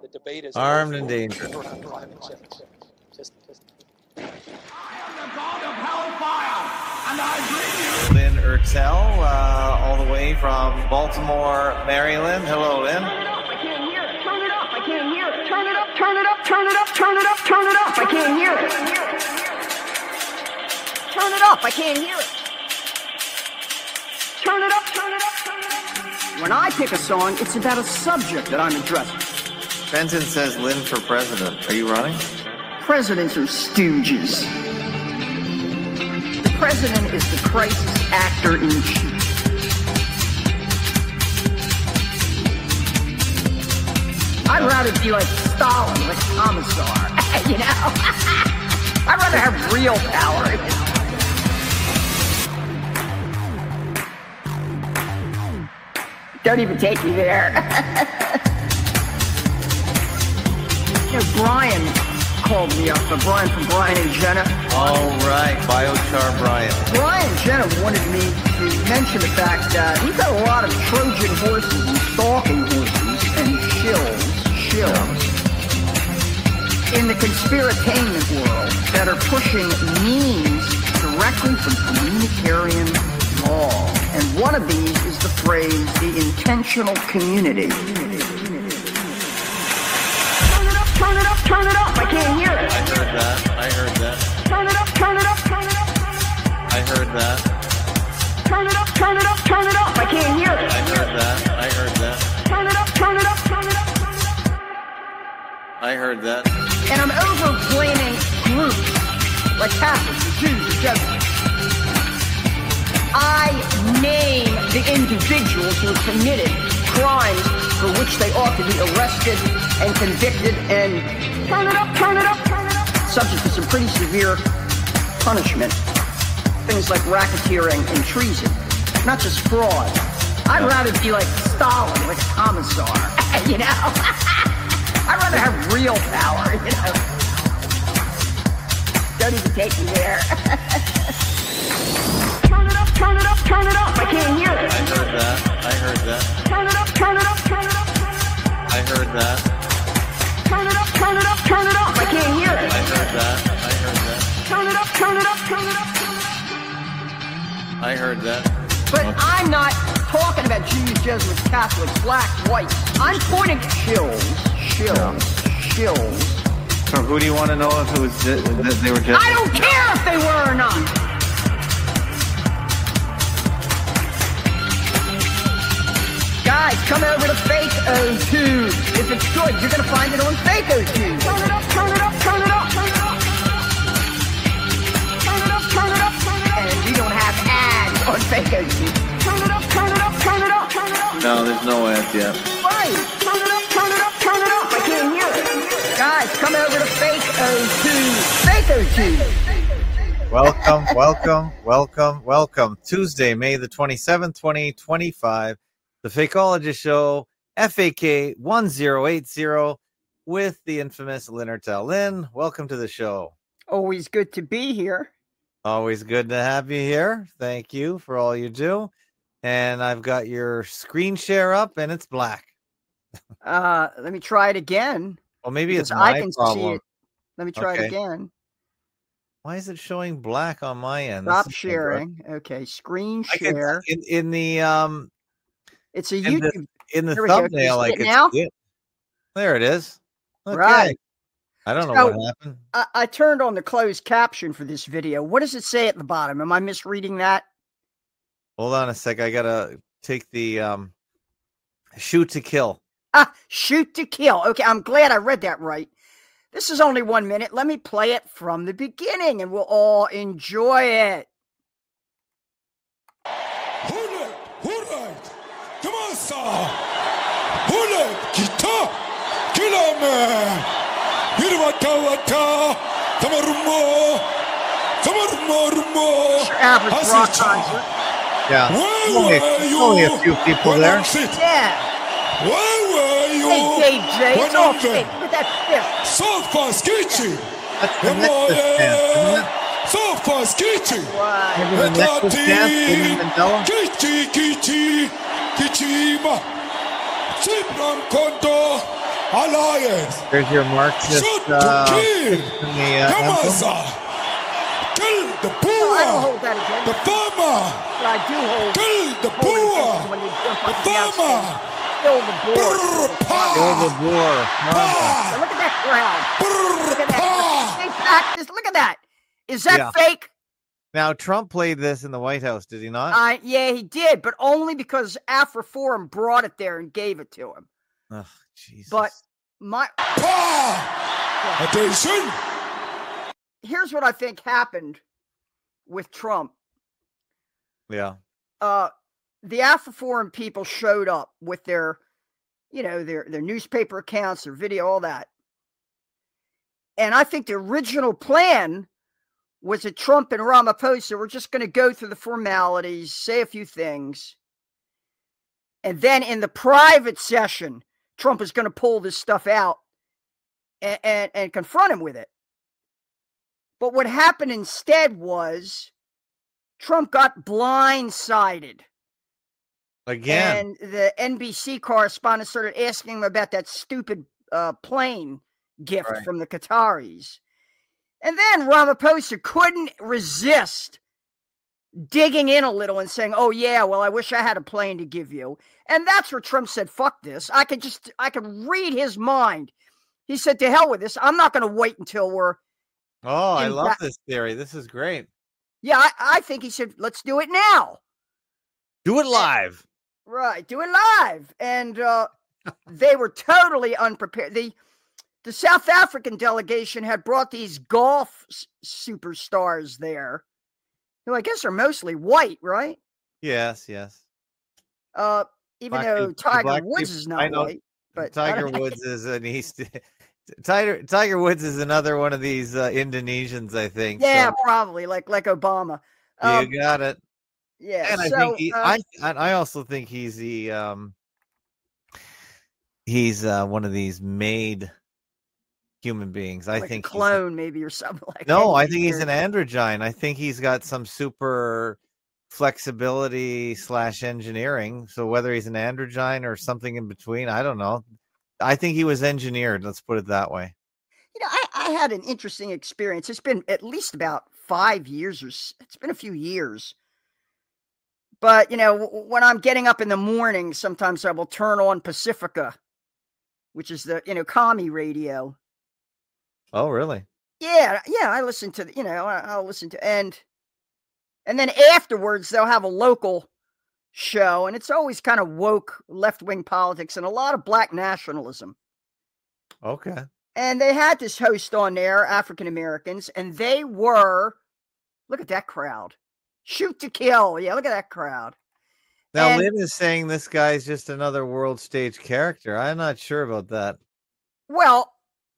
debate is armed and dangerous. around climate change. Just I am the god of hellfire, and I bring you. Lynn Ertel, all the way from Baltimore, Maryland. Hello, Lynn. I can't hear it. Turn it up. I can't hear it. Turn it up. Turn it up. Turn it up. Turn it up. Turn it up. I can't hear it. Turn it up. I can't hear it. Turn it up. Turn it up. Turn it up. When I pick a song, it's about a subject that I'm addressing. Benton says Lynn for president. Are you running? Presidents are stooges. The president is the crisis actor in chief. I'd rather be like Stalin, like Commissar, you know? I'd rather have real power. Don't even take me there. You know, Brian called me up, Brian from Brian and Jenna. All right, Biochar Brian. Brian and Jenna wanted me to mention the fact that he's got a lot of Trojan horses and stalking horses and shills in the conspiratainment world that are pushing memes directly from communitarian law. And one of these is the phrase, the intentional community. Turn it up, turn it up, I can't hear it. I heard that. Turn it up, turn it up, turn it up. I heard that. Turn it up, turn it up, turn it up, I can't hear it. I heard that. Turn it up, turn it up, turn it up. I heard that. And I'm over-blaming groups like Catholics, the Jews, the Jesuits. I name the individuals who have committed crimes for which they ought to be arrested and convicted and turn it up, turn it up, turn it up. Subject to some pretty severe punishment. Things like racketeering and treason, not just fraud. I'd rather be like Stalin, like a Commissar, you know? I'd rather have real power, you know? Don't even take me there. Turn it up, turn it up, turn it up. I can't hear it. I heard that. Turn it up, turn it up, turn it up. I heard that. Turn it up, turn it up, turn it up. I can't hear it. I heard that. Turn it up, turn it up, turn it up. I heard that. But I'm not talking about Jews, Jesuits, Catholics, blacks, whites. I'm pointing to shills. So who do you want to know if it was that they were just? I don't care if they were or not. Guys, come over to Fake O2. If it's good, you're going to find it on Fake O2. Turn it up, turn it up, turn it up, turn it up. Turn it up, turn it up, turn it up. And we don't have ads on Fake O2. Turn it up, turn it up, turn it up, turn it up. No, there's no ads yet. Right. Turn it up, turn it up, turn it up. I can't hear it. Guys, come over to Fake O2. Fake O2. Welcome. Tuesday, May the 27th, 2025. The Fakeologist Show, FAK 1080, with the infamous Lynn Ertel. Lynn, welcome to the show. Always good to be here. Always good to have you here. Thank you for all you do. And I've got your screen share up, and it's black. Let me try it again. Well, maybe it's my I can problem. see it. Let me try it again. Why is it showing black on my end? Stop sharing. Okay, screen share. In the it's a YouTube. In the thumbnail, like it's now. There it is. Okay. Right. I don't know what happened. I turned on the closed caption for this video. What does it say at the bottom? Am I misreading that? Hold on a sec. I gotta take the shoot to kill. Shoot to kill. Okay, I'm glad I read that right. This is only 1 minute. Let me play it from the beginning, and we'll all enjoy it. Come on, sir. Hula, guitar, killer man. Wata, Tamarumo. Average rock concert. Yeah. Only a few people there. Yeah. Where were you? Hey, DJ, it's all fake. Look at that fifth. So fast, Kichi. That's the necklace dance, isn't it? So fast, Kichi. Maybe the necklace dance, William Mandela? Kichima. Chipram Kondo. Alliance. There's your Marxist Shoot to kill. in the anthem. Yamasa. Kill the I don't poor. hold that The against. farmer. But I do hold. Kill the hold it against poor. when they jump The up against farmer. and kill the board. Kill the boar. Pa. Look at that crowd. Look at that. Pa. They practice. Look at that. Is that Yeah. fake? Now, Trump played this in the White House, did he not? Yeah, he did, but only because AfriForum brought it there and gave it to him. Oh, Jesus. But my Pa. Attention. here's what I think happened with Trump. Yeah. The AfriForum people showed up with their, their newspaper accounts, their video, all that. And I think the original plan was that Trump and Ramaphosa were just going to go through the formalities, say a few things. And then in the private session, Trump was going to pull this stuff out and confront him with it. But what happened instead was Trump got blindsided. Again. And the NBC correspondent started asking him about that stupid plane gift Right. from the Qataris. And then Ramaphosa couldn't resist digging in a little and saying, oh, yeah, well, I wish I had a plane to give you. And that's where Trump said, fuck this. I could read his mind. He said, to hell with this. I'm not going to wait until we're. Oh, I in love that- this theory. This is great. Yeah, I think he said, let's do it now. Do it live. Right. Do it live. And they were totally unprepared. The South African delegation had brought these golf superstars there, who I guess are mostly white, right? Yes. Even Black though people- Tiger black Woods people- is I not know white. But Tiger Woods is an East. Tiger Woods is another one of these Indonesians, I think. Yeah, so probably like Obama. you got it. Yeah. And I so, think I also think he's the he's one of these made human beings. I like think a clone, maybe, or something like that. No, I think he's an androgyne. I think he's got some super flexibility / engineering. So whether he's an androgyne or something in between, I don't know. I think he was engineered. Let's put it that way. I had an interesting experience. It's been at least about 5 years it's been a few years. But, when I'm getting up in the morning, sometimes I will turn on Pacifica, which is the, commie radio. Oh, really? Yeah, I listen to, I'll listen to, and then afterwards they'll have a local show, and it's always kind of woke left-wing politics and a lot of black nationalism. Okay. And they had this host on there, African Americans, and they were, look at that crowd. Shoot to kill. Yeah, look at that crowd. Now, And- Lynn is saying this guy's just another world stage character. I'm not sure about that. Well,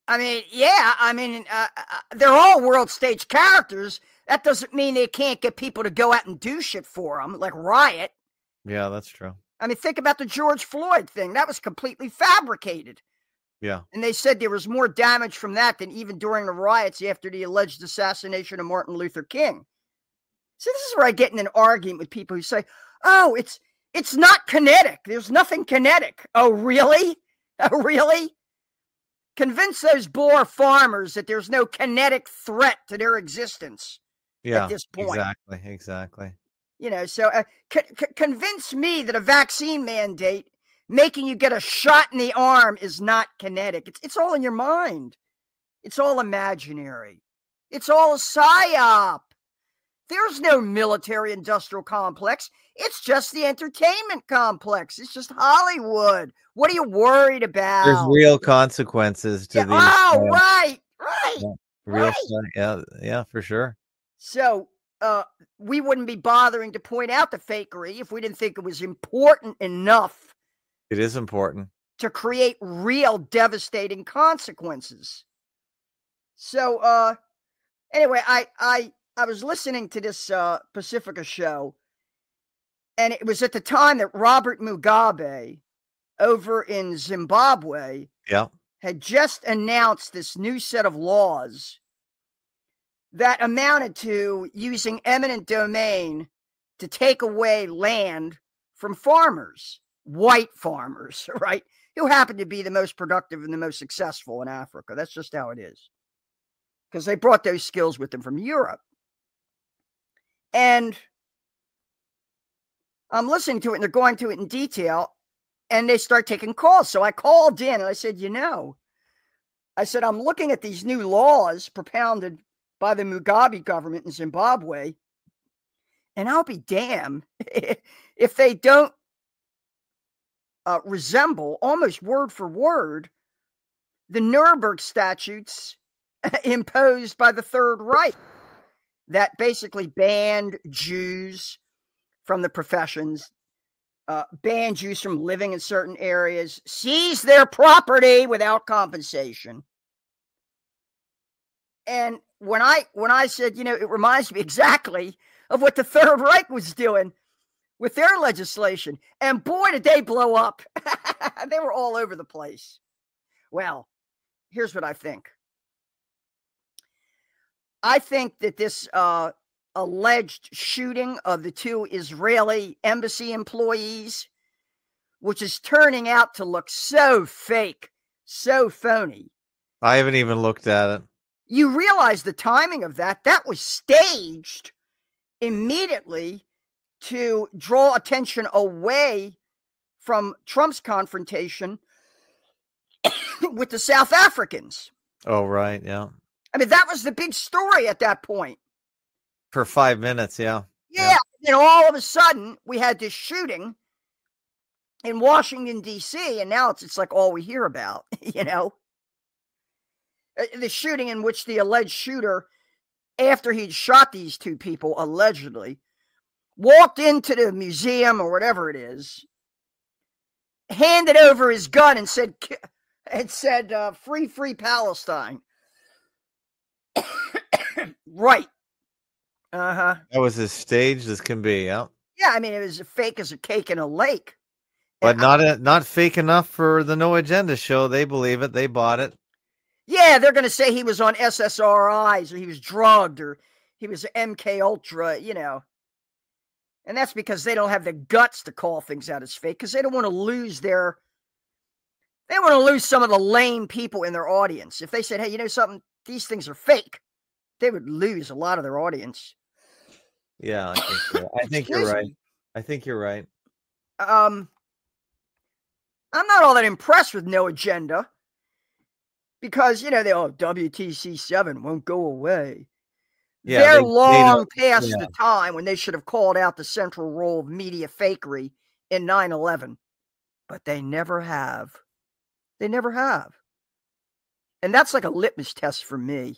they're all world stage characters. That doesn't mean they can't get people to go out and do shit for them, like riot. Yeah, that's true. Think about the George Floyd thing. That was completely fabricated. Yeah. And they said there was more damage from that than even during the riots after the alleged assassination of Martin Luther King. So this is where I get in an argument with people who say, oh, it's not kinetic. There's nothing kinetic. Oh, really? Oh, really? Convince those Boer farmers that there's no kinetic threat to their existence Yeah. at this point. Exactly. So convince me that a vaccine mandate making you get a shot in the arm is not kinetic. It's all in your mind. It's all imaginary. It's all a psyop. There's no military industrial complex. It's just the entertainment complex. It's just Hollywood. What are you worried about? There's real consequences to Yeah, these. right. Real right. stuff. Yeah, for sure. So we wouldn't be bothering to point out the fakery if we didn't think it was important enough It is important. to create real devastating consequences. So anyway, I was listening to this Pacifica show, and it was at the time that Robert Mugabe over in Zimbabwe Yeah. had just announced this new set of laws that amounted to using eminent domain to take away land from farmers, white farmers, right? who happened to be the most productive and the most successful in Africa. That's just how it is. Because they brought those skills with them from Europe. And I'm listening to it, and they're going to it in detail, and they start taking calls. So I called in, and I said, I said, I'm looking at these new laws propounded by the Mugabe government in Zimbabwe, and I'll be damned if they don't resemble, almost word for word, the Nuremberg statutes imposed by the Third Reich that basically banned Jews from the professions, banned Jews from living in certain areas, seized their property without compensation. And when I said, it reminds me exactly of what the Third Reich was doing with their legislation. And boy, did they blow up. They were all over the place. Well, here's what I think. I think that this alleged shooting of the 2 Israeli embassy employees, which is turning out to look so fake, so phony. I haven't even looked at it. You realize the timing of that. That was staged immediately to draw attention away from Trump's confrontation with the South Africans. Oh, right. Yeah. I mean, that was the big story at that point. For 5 minutes. Yeah. Yeah. And all of a sudden we had this shooting in Washington, D.C. And now it's like all we hear about, the shooting in which the alleged shooter, after he'd shot these 2 people, allegedly, walked into the museum or whatever it is, handed over his gun and said, free Palestine. Right. Uh-huh. That was as staged as can be. Yeah. Yeah, I mean, it was as fake as a cake in a lake. But not fake enough for the No Agenda show. They believe it. They bought it. Yeah, they're going to say he was on SSRIs or he was drugged or he was MK Ultra, And that's because they don't have the guts to call things out as fake because they don't want to lose some of the lame people in their audience. If they said, hey, you know something, these things are fake, they would lose a lot of their audience. Yeah, I think you're right. I think you're right. I'm not all that impressed with No Agenda because, WTC 7 won't go away. Yeah, They're long past the time when they should have called out the central role of media fakery in 9/11. But they never have. They never have. And that's like a litmus test for me.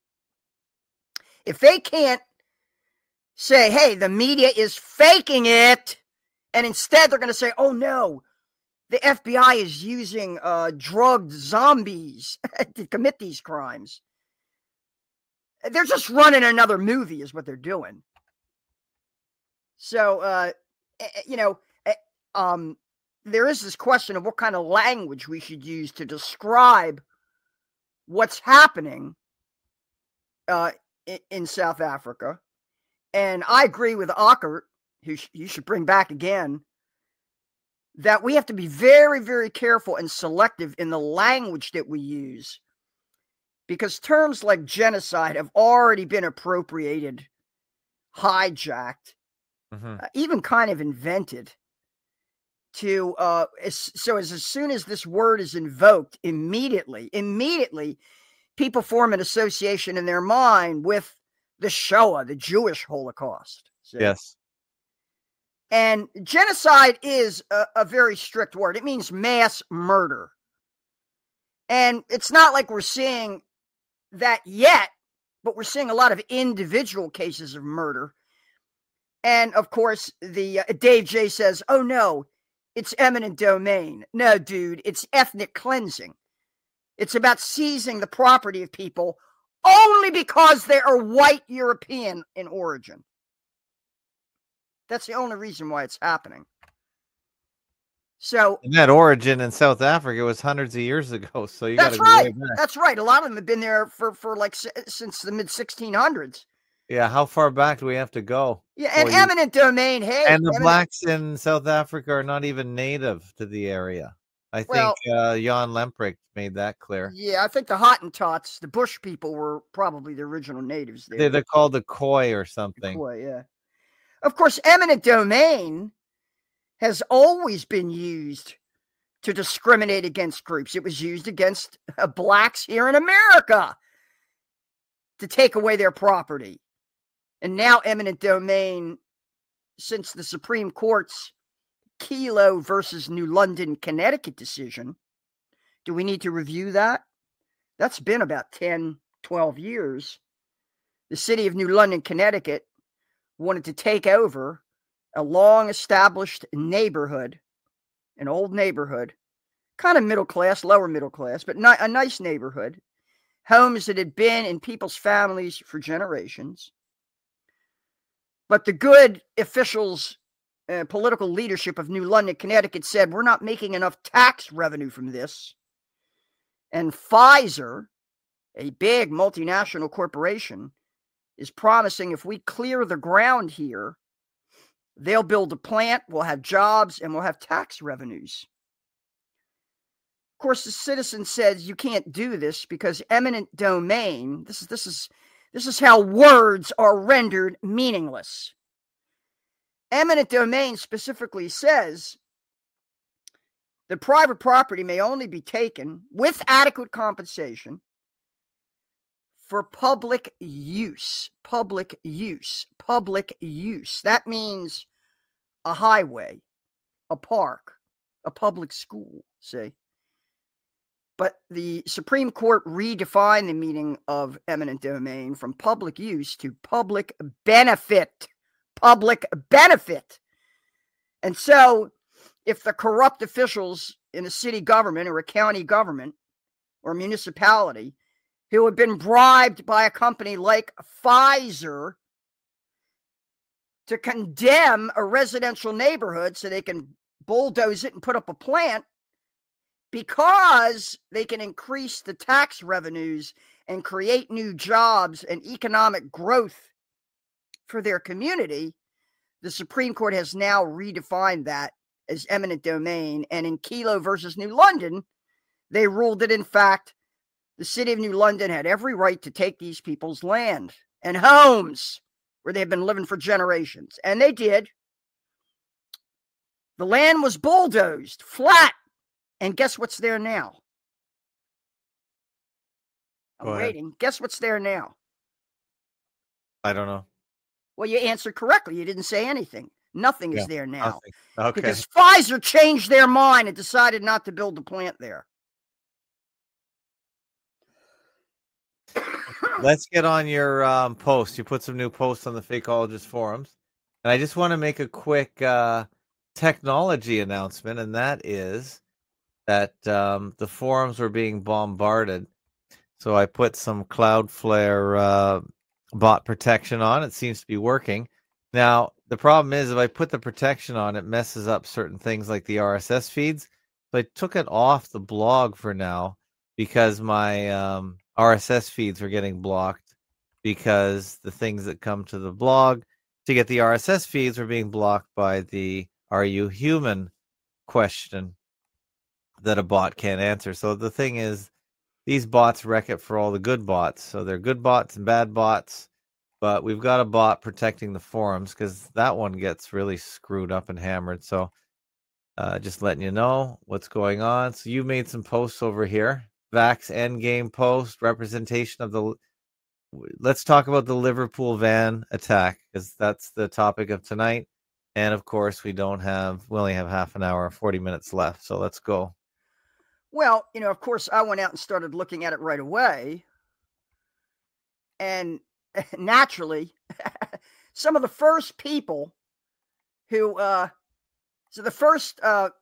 If they can't say, hey, the media is faking it, and instead they're going to say, oh, no, the FBI is using drugged zombies to commit these crimes. They're just running another movie is what they're doing. So, there is this question of what kind of language we should use to describe what's happening in South Africa. And I agree with Ockert, who you should bring back again, that we have to be very, very careful and selective in the language that we use. Because terms like genocide have already been appropriated, hijacked, even kind of invented. As soon as this word is invoked, immediately, people form an association in their mind with the Shoah, the Jewish Holocaust. So, yes. And genocide is a very strict word. It means mass murder. And it's not like we're seeing that yet, but we're seeing a lot of individual cases of murder. And of course, the Dave J says, oh no, it's eminent domain. No, dude, it's ethnic cleansing. It's about seizing the property of people only because they are white European in origin. That's the only reason why it's happening. So and that origin in South Africa was hundreds of years ago. So you got to go way back. That's right. A lot of them have been there for like since the mid 1600s. Yeah, how far back do we have to go? Yeah, and eminent domain. Hey, and the blacks in South Africa are not even native to the area. I think Well- Jan Lemprecht made that clear. Yeah, I think the Hottentots, the Bush people, were probably the original natives there. They're called the Khoi or something. Boy, yeah. Of course, eminent domain has always been used to discriminate against groups. It was used against blacks here in America to take away their property. And now eminent domain, since the Supreme Court's Kelo versus New London, Connecticut decision, do we need to review that? That's been about 10, 12 years. The city of New London, Connecticut wanted to take over a long-established neighborhood, an old neighborhood, kind of middle class, lower middle class, but not a nice neighborhood. Homes that had been in people's families for generations. But the good officials, political leadership of New London, Connecticut said, we're not making enough tax revenue from this. And Pfizer, a big multinational corporation, is promising if we clear the ground here, they'll build a plant, we'll have jobs, and we'll have tax revenues. Of course, the citizen says you can't do this because eminent domain, this is how words are rendered meaningless. Eminent domain specifically says that private property may only be taken with adequate compensation for public use. Public use. Public use. That means a highway, a park, a public school, see? But the Supreme Court redefined the meaning of eminent domain from public use to public benefit. Public benefit. And so, if the corrupt officials in a city government or a county government or municipality who have been bribed by a company like Pfizer to condemn a residential neighborhood so they can bulldoze it and put up a plant because they can increase the tax revenues and create new jobs and economic growth for their community, the Supreme Court has now redefined that as eminent domain. And in Kelo versus New London, they ruled that, in fact, the city of New London had every right to take these people's land and homes where they've been living for generations. And they did. The land was bulldozed, flat. And guess what's there now? I'm waiting. Guess what's there now? I don't know. Well, you answered correctly. You didn't say anything. Nothing is there now. Nothing. Okay. Because Pfizer changed their mind and decided not to build the plant there. Let's get on your post. You put some new posts on the Fakeologist forums. And I just want to make a quick technology announcement, and that is that the forums were being bombarded. So I put some Cloudflare bot protection on. It seems to be working. Now, the problem is if I put the protection on, it messes up certain things like the RSS feeds. So I took it off the blog for now because my RSS feeds were getting blocked because the things that come to the blog to get the RSS feeds were being blocked by the "Are you human?" question that a bot can't answer. So the thing is, these bots wreck it for all the good bots. So they're good bots and bad bots, but we've got a bot protecting the forums because that one gets really screwed up and hammered. So just letting you know what's going on. So you made some posts over here. Vax Endgame post, representation of the... Let's talk about the Liverpool van attack because that's the topic of tonight. And of course, we only have half an hour, 40 minutes left. So let's go. Well, of course, I went out and started looking at it right away. And naturally, some of the first people who, the first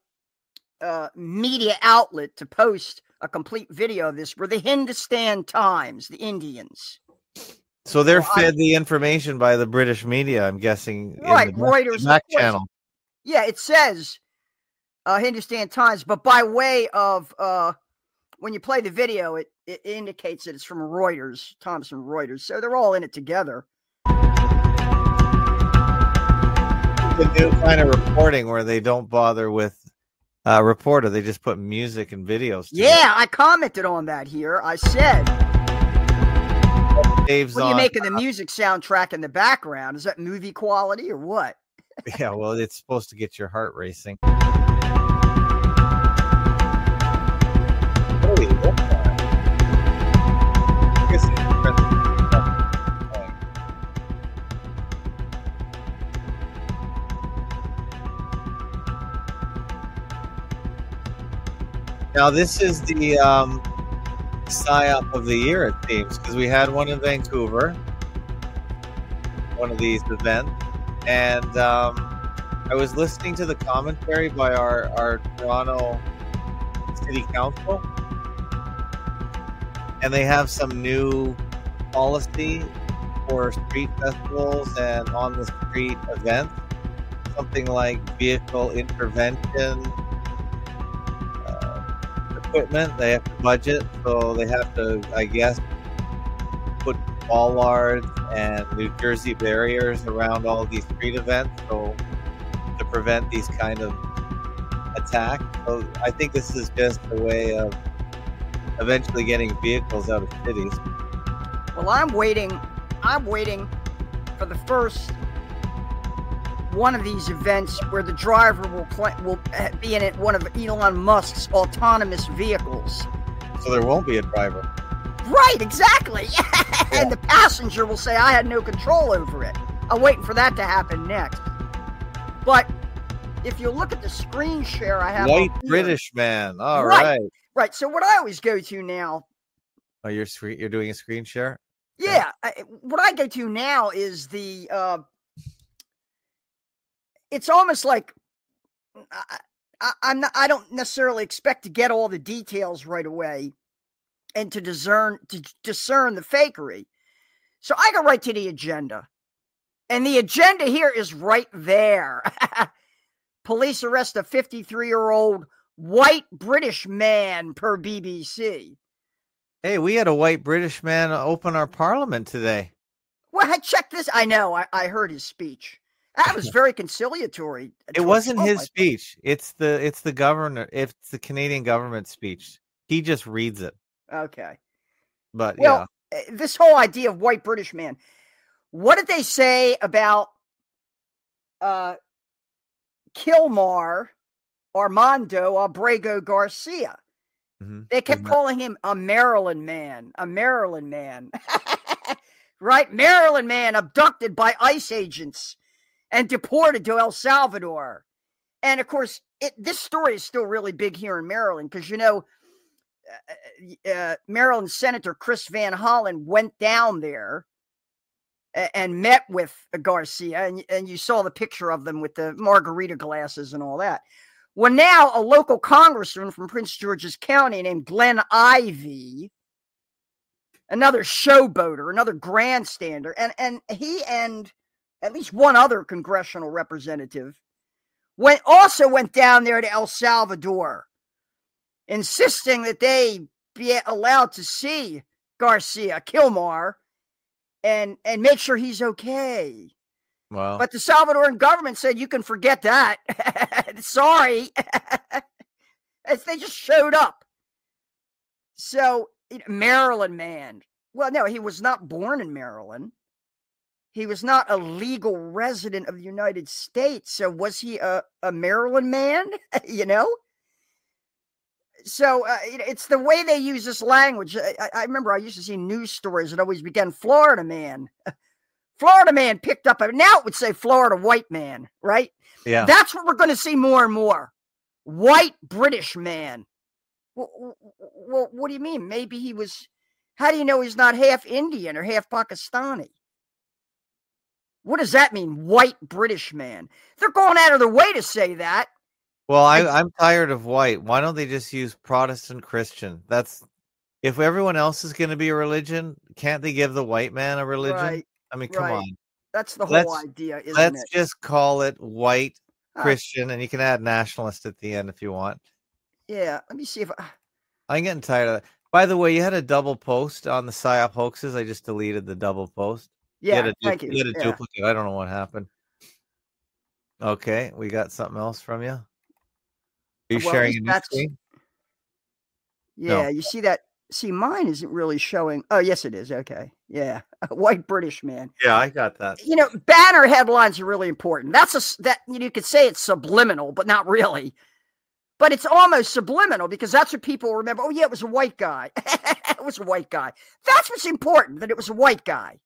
media outlet to post a complete video of this were the Hindustan Times, the Indians. So they're fed the information by the British media, I'm guessing. Right, Reuters. Back channel. Yeah, it says Hindustan Times, but by way of when you play the video, it indicates that it's from Reuters, Thomson Reuters. So they're all in it together. The new kind of reporting where they don't bother with reporter. They just put music and videos. Yeah, I commented on that here. I said, Dave's what are you on. making the music soundtrack in the background? Is that movie quality or what? Yeah, well, it's supposed to get your heart racing. Now, this is the PSYOP of the year, it seems, because we had one in Vancouver, one of these events, and I was listening to the commentary by our Toronto City Council, and they have some new policy for street festivals and on-the-street events, something like vehicle intervention equipment. They have to budget, so they have to, I guess, put bollards and New Jersey barriers around all of these street events, so to prevent these kind of attacks. So I think this is just a way of eventually getting vehicles out of cities. Well, I'm waiting for the first one of these events where the driver will be in one of Elon Musk's autonomous vehicles. So there won't be a driver. Right, exactly. And the passenger will say, I had no control over it. I'm waiting for that to happen next. But if you look at the screen share I have, White British man. All right. Right. So what I always go to now. Oh, you're doing a screen share? Yeah. What I go to now is the. It's almost like I don't necessarily expect to get all the details right away, and to discern the fakery. So I go right to the agenda, and the agenda here is right there. Police arrest a 53-year-old white British man per BBC. Hey, we had a white British man open our parliament today. Well, check this. I know. I heard his speech. That was very conciliatory. It wasn't his speech. It's the governor. It's the Canadian government speech. He just reads it. Okay. But this whole idea of white British man. What did they say about Kilmar Armando Abrego Garcia? Mm-hmm. They kept calling him a Maryland man. Right? Maryland man abducted by ICE agents and deported to El Salvador. And of course, this story is still really big here in Maryland because, Maryland Senator Chris Van Hollen went down there and met with Garcia, and you saw the picture of them with the margarita glasses and all that. Well, now a local congressman from Prince George's County named Glenn Ivey, another showboater, another grandstander, and he and at least one other congressional representative went down there to El Salvador, insisting that they be allowed to see Garcia Kilmar and make sure he's okay. Wow. But the Salvadoran government said, you can forget that. Sorry. They just showed up. So, Maryland man. Well, no, he was not born in Maryland. He was not a legal resident of the United States. So was he a Maryland man? So it's the way they use this language. I remember I used to see news stories that always began Florida man. Florida man picked up. Now it would say Florida white man, right? Yeah. That's what we're going to see more and more. White British man. Well, what do you mean? Maybe he was. How do you know he's not half Indian or half Pakistani? What does that mean? White British man. They're going out of their way to say that. Well, I'm tired of white. Why don't they just use Protestant Christian? If everyone else is going to be a religion, can't they give the white man a religion? Right. I mean, come on. That's the whole idea, isn't it? Let's just call it white Christian, and you can add nationalist at the end if you want. Yeah, let me see if I'm getting tired of that. By the way, you had a double post on the PSYOP hoaxes. I just deleted the double post. Yeah, thank you. You had a duplicate. I don't know what happened. Okay, we got something else from you. you Well, at sharing least a new that's- screen? Yeah, No. you see that? See, mine isn't really showing. Oh, yes, it is. Okay. Yeah. White British man. Yeah, I got that. You know, banner headlines are really important. That you could say it's subliminal, but not really. But it's almost subliminal because that's what people remember. Oh, yeah, it was a white guy. It was a white guy. That's what's important, that it was a white guy.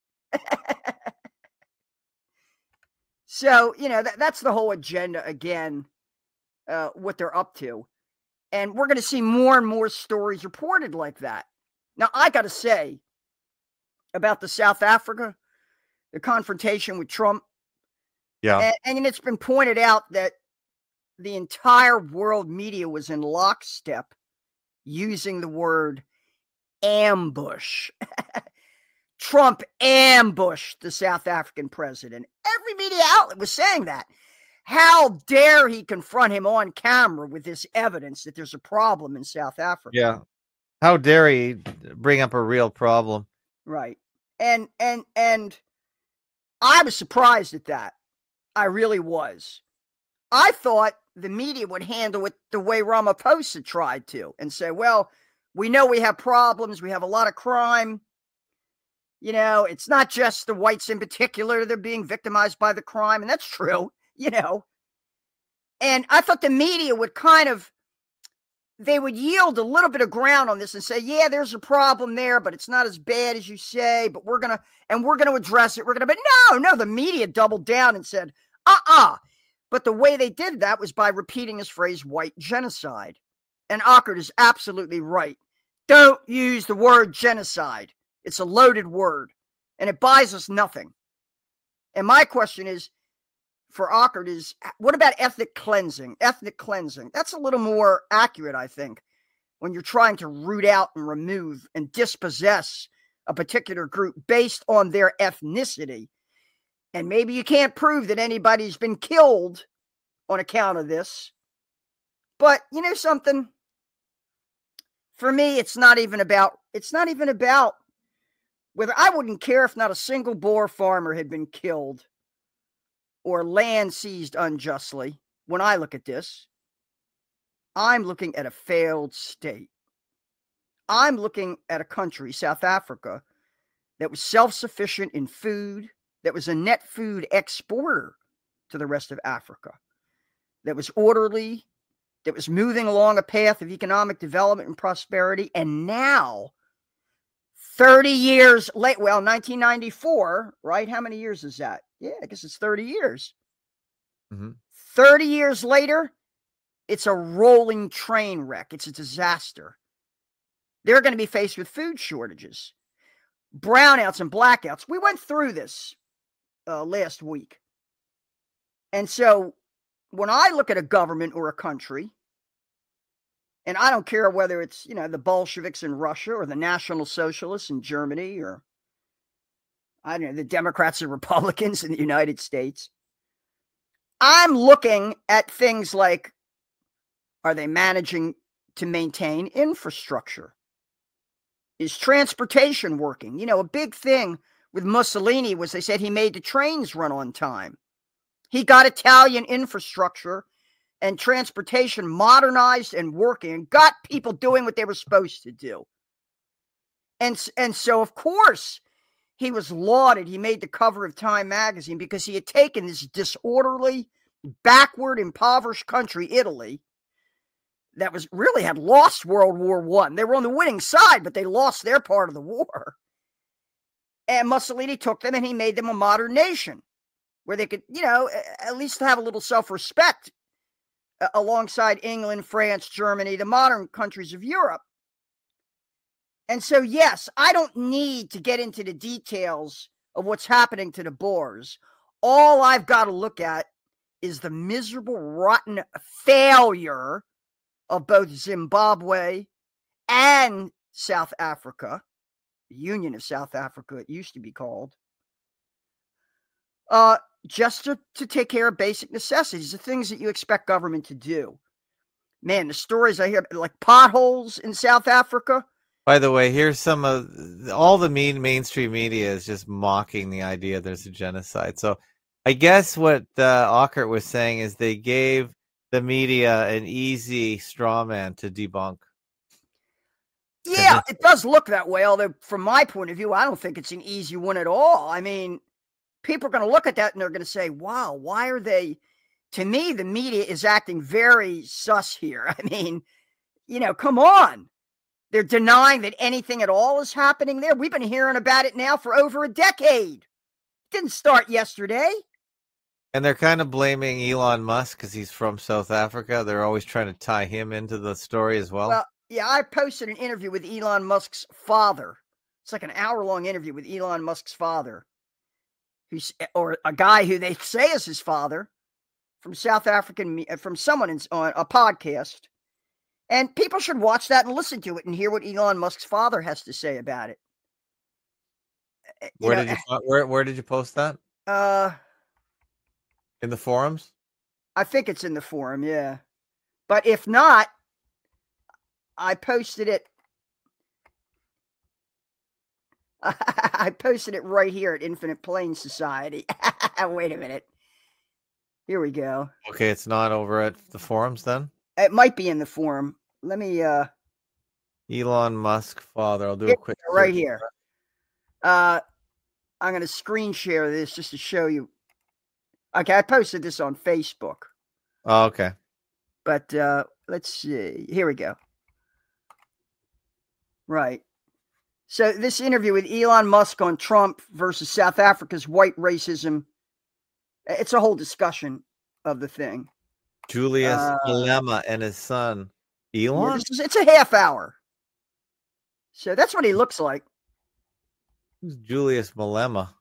So, you know, that's the whole agenda again, what they're up to. And we're going to see more and more stories reported like that. Now, I got to say about the South Africa, the confrontation with Trump. Yeah. And it's been pointed out that the entire world media was in lockstep using the word ambush. Trump ambushed the South African president. Every media outlet was saying that. How dare he confront him on camera with this evidence that there's a problem in South Africa? Yeah. How dare he bring up a real problem? Right. And I was surprised at that. I really was. I thought the media would handle it the way Ramaphosa tried to and say, well, we know we have problems. We have a lot of crime. You know, it's not just the whites in particular. They're being victimized by the crime. And that's true, you know. And I thought the media would they would yield a little bit of ground on this and say, yeah, there's a problem there, but it's not as bad as you say, but we're going to address it. But no, the media doubled down and said, But the way they did that was by repeating his phrase, white genocide. And Ockert is absolutely right. Don't use the word genocide. It's a loaded word, and it buys us nothing. And my question is, for Ockert is, what about ethnic cleansing? Ethnic cleansing. That's a little more accurate, I think, when you're trying to root out and remove and dispossess a particular group based on their ethnicity. And maybe you can't prove that anybody's been killed on account of this. But you know something? For me, it's not even about whether I wouldn't care if not a single Boer farmer had been killed or land seized unjustly. When I look at this, I'm looking at a failed state. I'm looking at a country, South Africa, that was self-sufficient in food, that was a net food exporter to the rest of Africa, that was orderly, that was moving along a path of economic development and prosperity. And now, 30 years late, 1994, right? How many years is that? Yeah, I guess it's 30 years. Mm-hmm. 30 years later, it's a rolling train wreck. It's a disaster. They're going to be faced with food shortages, brownouts and blackouts. We went through this last week. And so when I look at a government or a country, and I don't care whether it's, you know, the Bolsheviks in Russia or the National Socialists in Germany or, I don't know, the Democrats and Republicans in the United States, I'm looking at things like, are they managing to maintain infrastructure? Is transportation working? You know, a big thing with Mussolini was they said he made the trains run on time. He got Italian infrastructure and transportation modernized and working and got people doing what they were supposed to do. And so, of course, he was lauded. He made the cover of Time magazine because he had taken this disorderly, backward, impoverished country, Italy, that was really had lost World War I. They were on the winning side, but they lost their part of the war. And Mussolini took them and he made them a modern nation where they could, you know, at least have a little self-respect alongside England, France, Germany, the modern countries of Europe. And so, yes, I don't need to get into the details of what's happening to the Boers. All I've got to look at is the miserable, rotten failure of both Zimbabwe and South Africa, the Union of South Africa, it used to be called, just to take care of basic necessities, the things that you expect government to do. Man, the stories I hear, like potholes in South Africa. By the way, here's some of all the mainstream media is just mocking the idea there's a genocide. So I guess what Ockert was saying is they gave the media an easy straw man to debunk. Yeah, it does look that way. Although, from my point of view, I don't think it's an easy one at all. I mean, people are going to look at that and they're going to say, wow, why are they? To me, the media is acting very sus here. I mean, come on. They're denying that anything at all is happening there. We've been hearing about it now for over a decade. It didn't start yesterday. And they're kind of blaming Elon Musk because he's from South Africa. They're always trying to tie him into the story as well. Well, yeah, I posted an interview with Elon Musk's father. It's like an hour-long interview with Elon Musk's father, or a guy who they say is his father, from South African, from someone on a podcast. And people should watch that and listen to it and hear what Elon Musk's father has to say about it. Where did you post that? In the forums? I think it's in the forum, yeah. But if not, I posted it. I posted it right here at Infinite Plane Society. Wait a minute. Here we go. Okay, it's not over at the forums then? It might be in the forum. Let me Elon Musk father. I'll do a quick right here. I'm going to screen share this just to show you. Okay, I posted this on Facebook. Oh, okay. But let's see. Here we go. Right. So this interview with Elon Musk on Trump versus South Africa's white racism. It's a whole discussion of the thing. Julius Malema and his son, Elon? Yeah, it's a half hour. So that's what he looks like. Who's Julius Malema?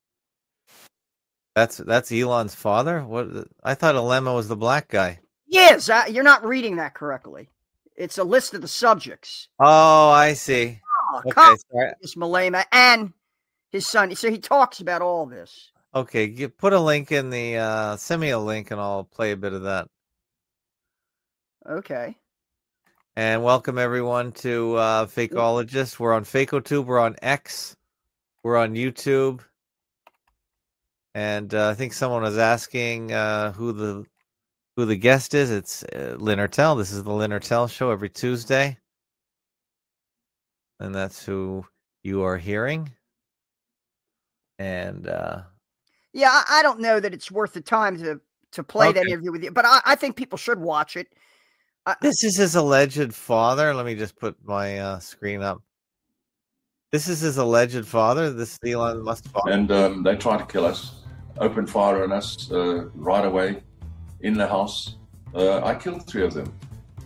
That's Elon's father? What? I thought Malema was the black guy. Yes, you're not reading that correctly. It's a list of the subjects. Oh, I see. Okay, Julius Malema and his son. So he talks about all this. Okay, put a link in the send me a link and I'll play a bit of that. Okay. And welcome everyone to Fakeologist. We're on FakeOTube, we're on X, we're on YouTube. And I think someone was asking who the guest is. It's Lynn Ertel. This is the Lynn Ertel Show every Tuesday. And that's who you are hearing. And yeah, I don't know that it's worth the time to play that interview with you, but I think people should watch it. This is his alleged father. Let me just put my screen up. This is his alleged father. This is Elon Musk's father. And they tried to kill us. Opened fire on us right away in the house. I killed 3 of them.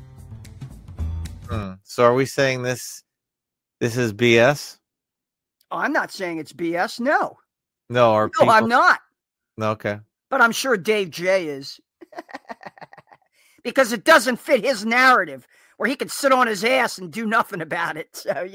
So are we saying this is BS? I'm not saying it's BS. No. No, I'm not. No, okay. But I'm sure Dave J is. Because it doesn't fit his narrative where he can sit on his ass and do nothing about it. So,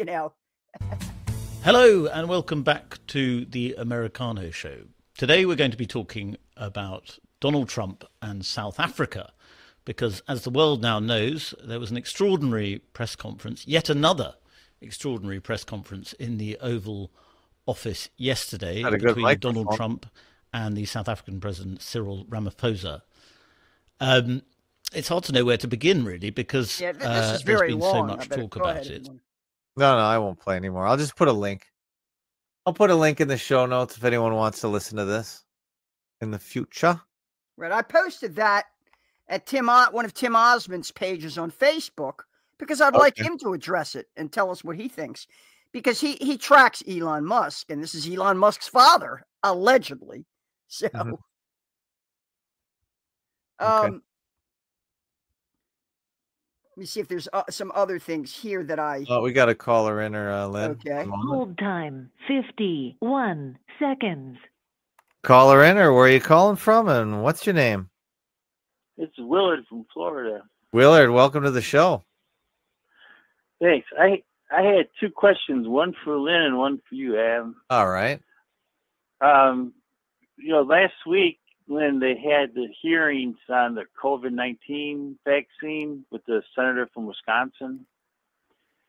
Hello and welcome back to the Americano Show. Today we're going to be talking about Donald Trump and South Africa because, as the world now knows, there was an extraordinary press conference, yet another extraordinary press conference in the Oval Office yesterday between Donald Trump and the South African President Cyril Ramaphosa. It's hard to know where to begin, really, because there's been so much talk about it. No, I won't play anymore. I'll just put a link. I'll put a link in the show notes if anyone wants to listen to this in the future. Right. I posted that at one of Tim Osmond's pages on Facebook because I'd like him to address it and tell us what he thinks. Because he tracks Elon Musk, and this is Elon Musk's father, allegedly. So, let me see if there's some other things here that I... Oh, we got a caller in, or Lynn. Okay. Hold time, 51 seconds. Caller in, or where are you calling from, and what's your name? It's Willard from Florida. Willard, welcome to the show. Thanks. I had 2 questions, one for Lynn and one for you, Adam. All right. Last week when they had the hearings on the COVID-19 vaccine with the senator from Wisconsin,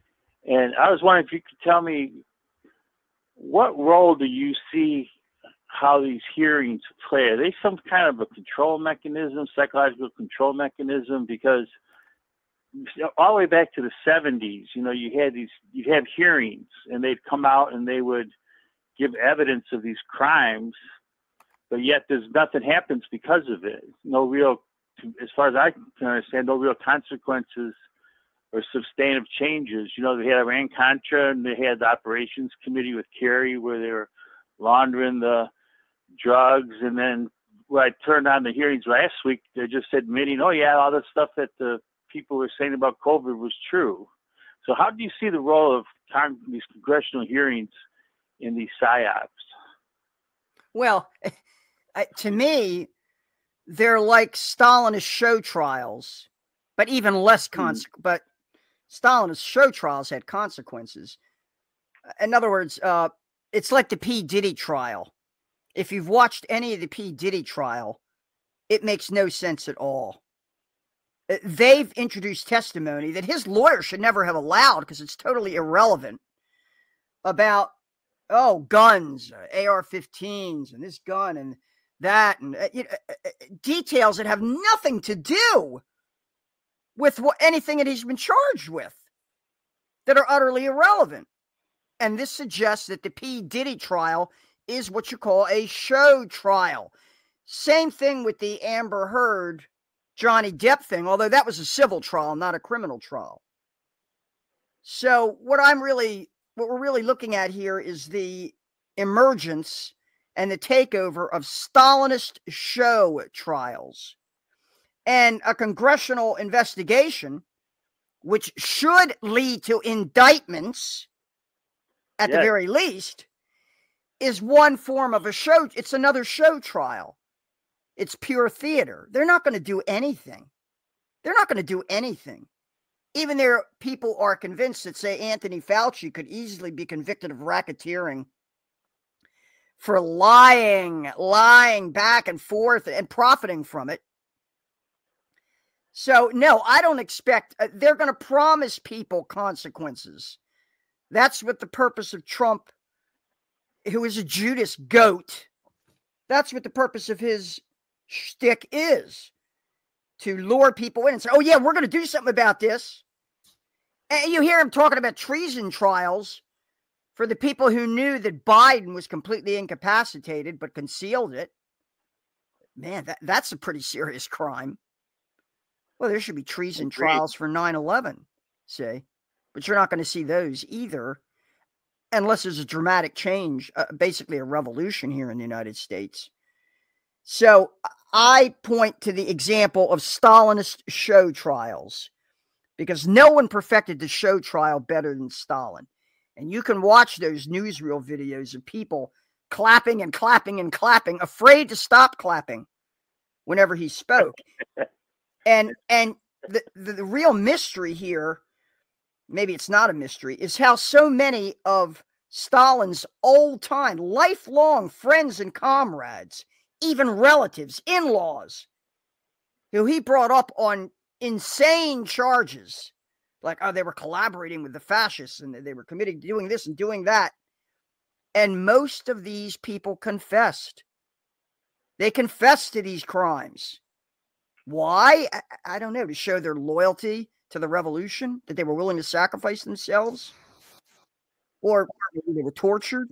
and I was wondering if you could tell me what role do you see how these hearings play. Are they some kind of a control mechanism, psychological control mechanism? Because all the way back to the 70s, you'd have hearings, and they'd come out and they would give evidence of these crimes, but yet there's nothing happens because of it. No real, as far as I can understand, no real consequences or substantive changes. They had Iran-Contra, and they had the operations committee with Kerry where they were laundering the drugs. And then when I turned on the hearings last week, they're just admitting, oh yeah, all the stuff that the people were saying about COVID was true. So how do you see the role of these congressional hearings in these psyops? Well, to me, they're like Stalinist show trials, but even less but Stalinist show trials had consequences. In other words, it's like the P. Diddy trial. If you've watched any of the P. Diddy trial, it makes no sense at all. They've introduced testimony that his lawyer should never have allowed because it's totally irrelevant about, guns, AR-15s, and this gun and that, and details that have nothing to do with anything that he's been charged with, that are utterly irrelevant. And this suggests that the P. Diddy trial is what you call a show trial. Same thing with the Amber Heard, Johnny Depp thing, although that was a civil trial, not a criminal trial. So what we're really looking at here is the emergence and the takeover of Stalinist show trials. And a congressional investigation, which should lead to indictments at the very least, is one form of a show. It's another show trial. It's pure theater. They're not going to do anything. Even there, people are convinced that, say, Anthony Fauci could easily be convicted of racketeering for lying back and forth and profiting from it. So, no, I don't expect, they're going to promise people consequences. That's what the purpose of Trump, who is a Judas goat, that's what the purpose of his shtick is, to lure people in and say, oh yeah, we're going to do something about this. And you hear him talking about treason trials for the people who knew that Biden was completely incapacitated but concealed it. Man, that's a pretty serious crime. Well, there should be treason trials for 9/11, say, but you're not going to see those either unless there's a dramatic change, basically a revolution here in the United States. So I point to the example of Stalinist show trials because no one perfected the show trial better than Stalin. And you can watch those newsreel videos of people clapping and clapping and clapping, afraid to stop clapping whenever he spoke. And the real mystery here, maybe it's not a mystery, is how so many of Stalin's old-time, lifelong friends and comrades, even relatives, in-laws, who he brought up on insane charges, like, they were collaborating with the fascists and they were committing to doing this and doing that. And most of these people confessed. They confessed to these crimes. Why? I don't know, to show their loyalty to the revolution, that they were willing to sacrifice themselves, or maybe they were tortured,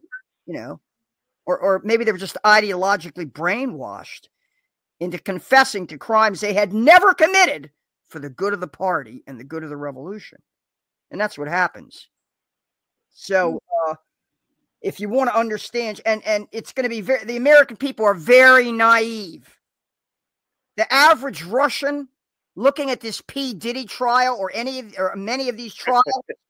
or maybe they were just ideologically brainwashed into confessing to crimes they had never committed for the good of the party and the good of the revolution. And that's what happens. So if you want to understand, and it's going to be the American people are very naive. The average Russian looking at this P. Diddy trial or many of these trials,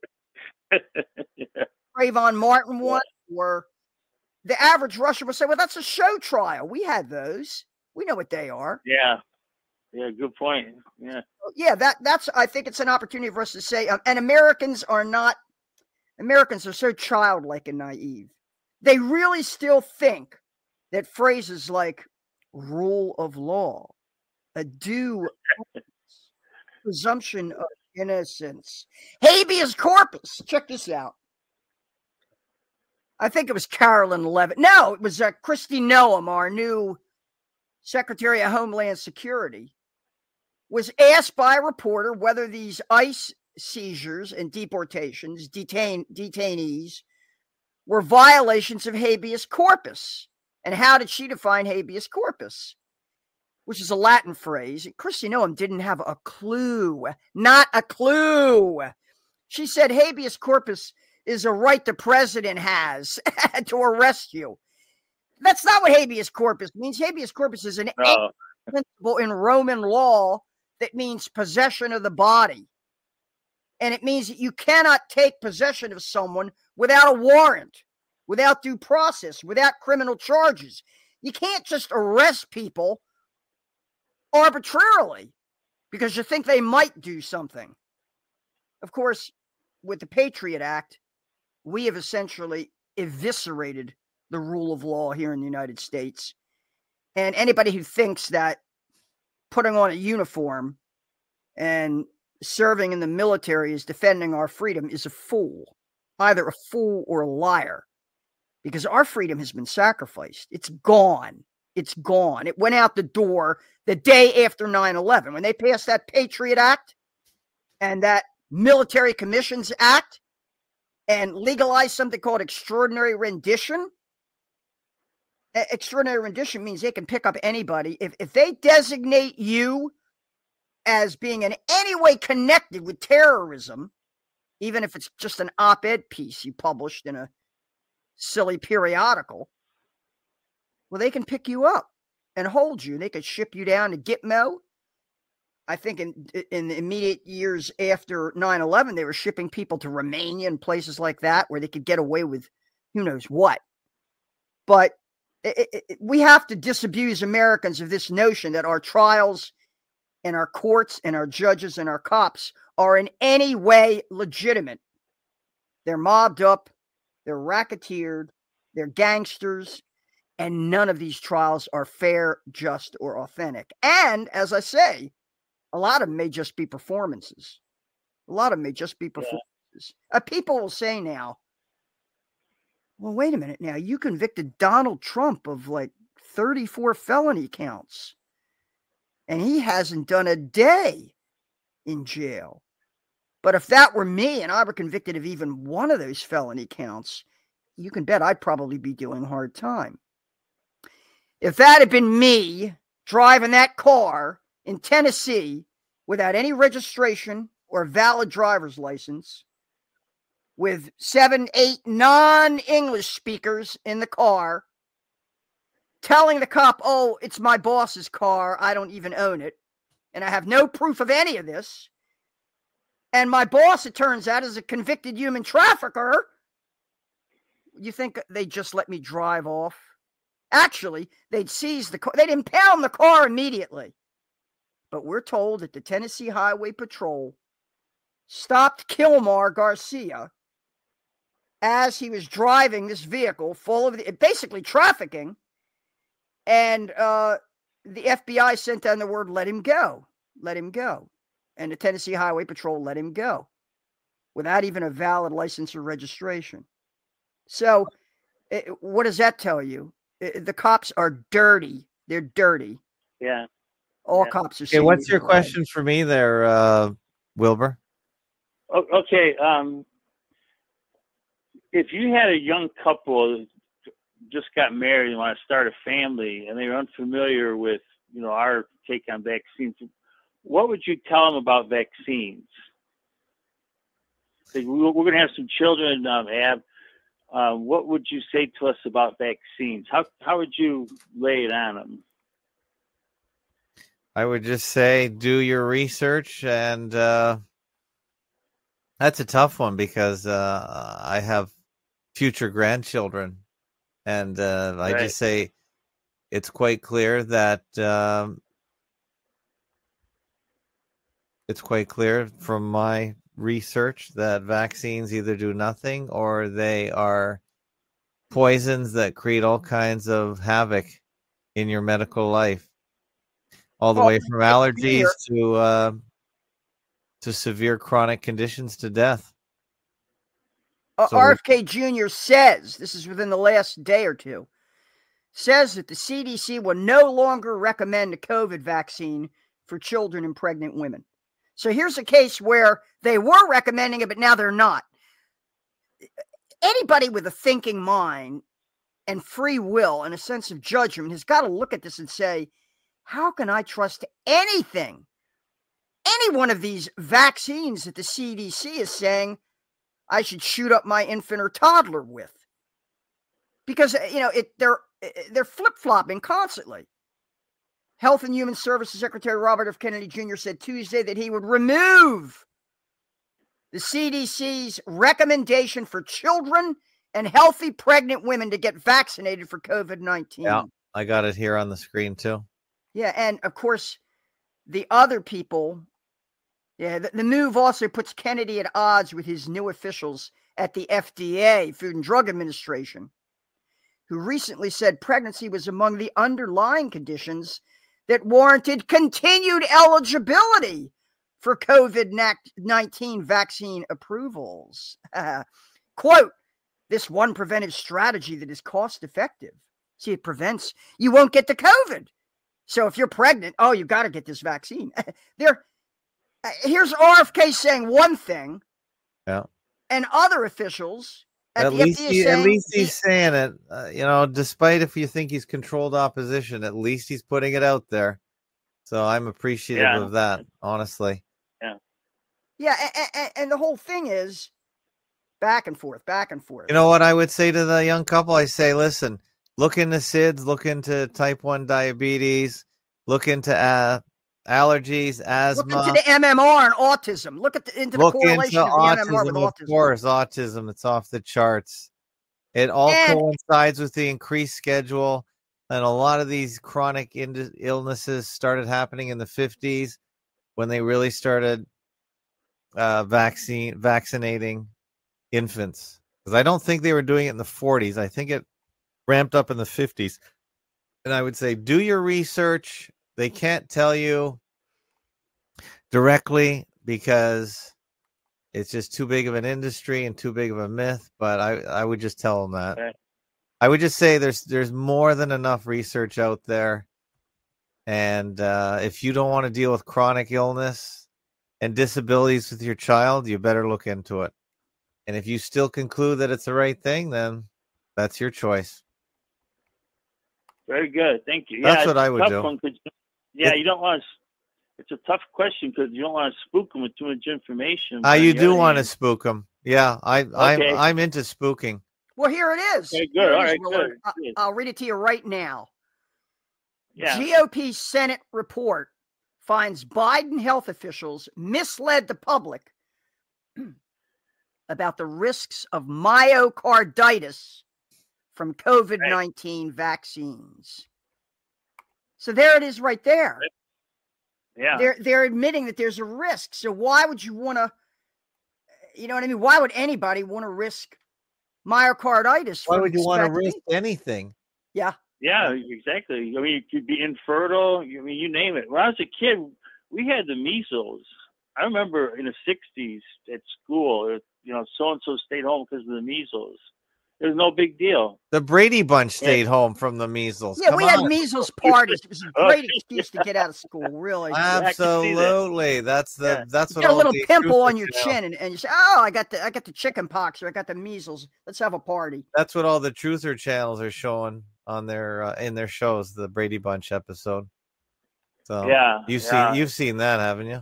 Trayvon Martin one, or the average Russian will say, well, that's a show trial. We had those. We know what they are. Yeah. Yeah, good point. Yeah. Yeah, that's, I think it's an opportunity for us to say, and Americans are so childlike and naive. They really still think that phrases like rule of law, a due presumption of innocence, habeas corpus. Check this out. I think it was Carolyn Levitt. No, it was Kristi Noem, our new Secretary of Homeland Security, was asked by a reporter whether these ICE seizures and deportations, detainees, were violations of habeas corpus. And how did she define habeas corpus? Which is a Latin phrase. Kristi Noem didn't have a clue. Not a clue. She said habeas corpus is a right the president has to arrest you. That's not what habeas corpus means. Habeas corpus is an principle in Roman law that means possession of the body. And it means that you cannot take possession of someone without a warrant, without due process, without criminal charges. You can't just arrest people arbitrarily because you think they might do something. Of course, with the Patriot Act, we have essentially eviscerated the rule of law here in the United States. And anybody who thinks that putting on a uniform and serving in the military is defending our freedom is a fool, either a fool or a liar, because our freedom has been sacrificed. It's gone. It's gone. It went out the door the day after 9/11 when they passed that Patriot Act and that Military Commissions Act and legalized something called extraordinary rendition. Extraordinary rendition means they can pick up anybody. If they designate you as being in any way connected with terrorism, even if it's just an op-ed piece you published in a silly periodical, well, they can pick you up and hold you. They could ship you down to Gitmo. I think in the immediate years after 9/11, they were shipping people to Romania and places like that where they could get away with who knows what. But we have to disabuse Americans of this notion that our trials and our courts and our judges and our cops are in any way legitimate. They're mobbed up, they're racketeered, they're gangsters, and none of these trials are fair, just, or authentic. And as I say, a lot of them may just be performances. People will say now, well, wait a minute now. You convicted Donald Trump of like 34 felony counts, and he hasn't done a day in jail. But if that were me and I were convicted of even one of those felony counts, you can bet I'd probably be doing hard time. If that had been me driving that car in Tennessee without any registration or valid driver's license, with 7, 8 non-English speakers in the car, telling the cop, oh, it's my boss's car, I don't even own it, and I have no proof of any of this, and my boss, it turns out, is a convicted human trafficker, you think they'd just let me drive off? Actually, they'd seize the car. They'd impound the car immediately. But we're told that the Tennessee Highway Patrol stopped Kilmar Garcia as he was driving this vehicle full of basically trafficking. And the FBI sent down the word, let him go. Let him go. And the Tennessee Highway Patrol let him go without even a valid license or registration. So what does that tell you? The cops are dirty. They're dirty. Yeah. All cops are. Okay, what's your question for me there, Wilbur? Okay. If you had a young couple just got married and want to start a family, and they're unfamiliar with, our take on vaccines, what would you tell them about vaccines? We're going to have some children, what would you say to us about vaccines? How would you lay it on them? I would just say do your research, and that's a tough one because I have future grandchildren, and I just say it's quite clear that it's quite clear from my research that vaccines either do nothing or they are poisons that create all kinds of havoc in your medical life, all the way from allergies to severe chronic conditions to death. So RFK Jr. says, this is within the last day or two, says that the CDC will no longer recommend a COVID vaccine for children and pregnant women. So here's a case where they were recommending it, but now they're not. Anybody with a thinking mind and free will and a sense of judgment has got to look at this and say, how can I trust anything, any one of these vaccines that the CDC is saying I should shoot up my infant or toddler with? Because, they're flip-flopping constantly. Health and Human Services Secretary Robert F. Kennedy Jr. said Tuesday that he would remove the CDC's recommendation for children and healthy pregnant women to get vaccinated for COVID-19. Yeah, I got it here on the screen too. Yeah, and of course, the other people, the move also puts Kennedy at odds with his new officials at the FDA, Food and Drug Administration, who recently said pregnancy was among the underlying conditions that warranted continued eligibility for COVID-19 vaccine approvals. Quote, this one preventive strategy that is cost effective. See, it prevents, you won't get the COVID. So if you're pregnant, you got to get this vaccine. Here's RFK saying one thing. Yeah. And other officials at least he's saying it, despite if you think he's controlled opposition, at least he's putting it out there. So I'm appreciative of that, honestly. Yeah. And the whole thing is back and forth. You know what I would say to the young couple? I say, listen, look into SIDS, look into type 1 diabetes, look into allergies, asthma. Look into the MMR and autism. Look into the correlation of the MMR with autism. Of course, autism, it's off the charts. It all coincides with the increased schedule. And a lot of these chronic illnesses started happening in the 50s when they really started vaccinating infants. Because I don't think they were doing it in the 40s. I think it ramped up in the 50s. And I would say, do your research. They can't tell you directly because it's just too big of an industry and too big of a myth. But I would just tell them that. Okay. I would just say there's more than enough research out there. And if you don't want to deal with chronic illness and disabilities with your child, you better look into it. And if you still conclude that it's the right thing, then that's your choice. Very good. Thank you. That's what I would do. You don't want to. It's a tough question because you don't want to spook them with too much information. You do want to spook them. Yeah, I'm into spooking. Well, here it is. Okay, good. All right, good. I'll read it to you right now. Yeah. GOP Senate report finds Biden health officials misled the public about the risks of myocarditis from COVID-19 vaccines. So there it is right there. Yeah. They're admitting that there's a risk. So why would you want to, you know what I mean? Why would anybody want to risk myocarditis? Why would you want to risk anything? Yeah. Yeah, exactly. I mean, you could be infertile. I mean, you name it. When I was a kid, we had the measles. I remember in the 60s at school, so-and-so stayed home because of the measles. It was no big deal. The Brady Bunch stayed home from the measles. Yeah, we had measles parties. It was a great excuse to get out of school, really. Absolutely. That's what you get a little pimple on your chin and you say, I got the chicken pox or I got the measles. Let's have a party. That's what all the truther channels are showing on their in their shows, the Brady Bunch episode. So you've seen that, haven't you?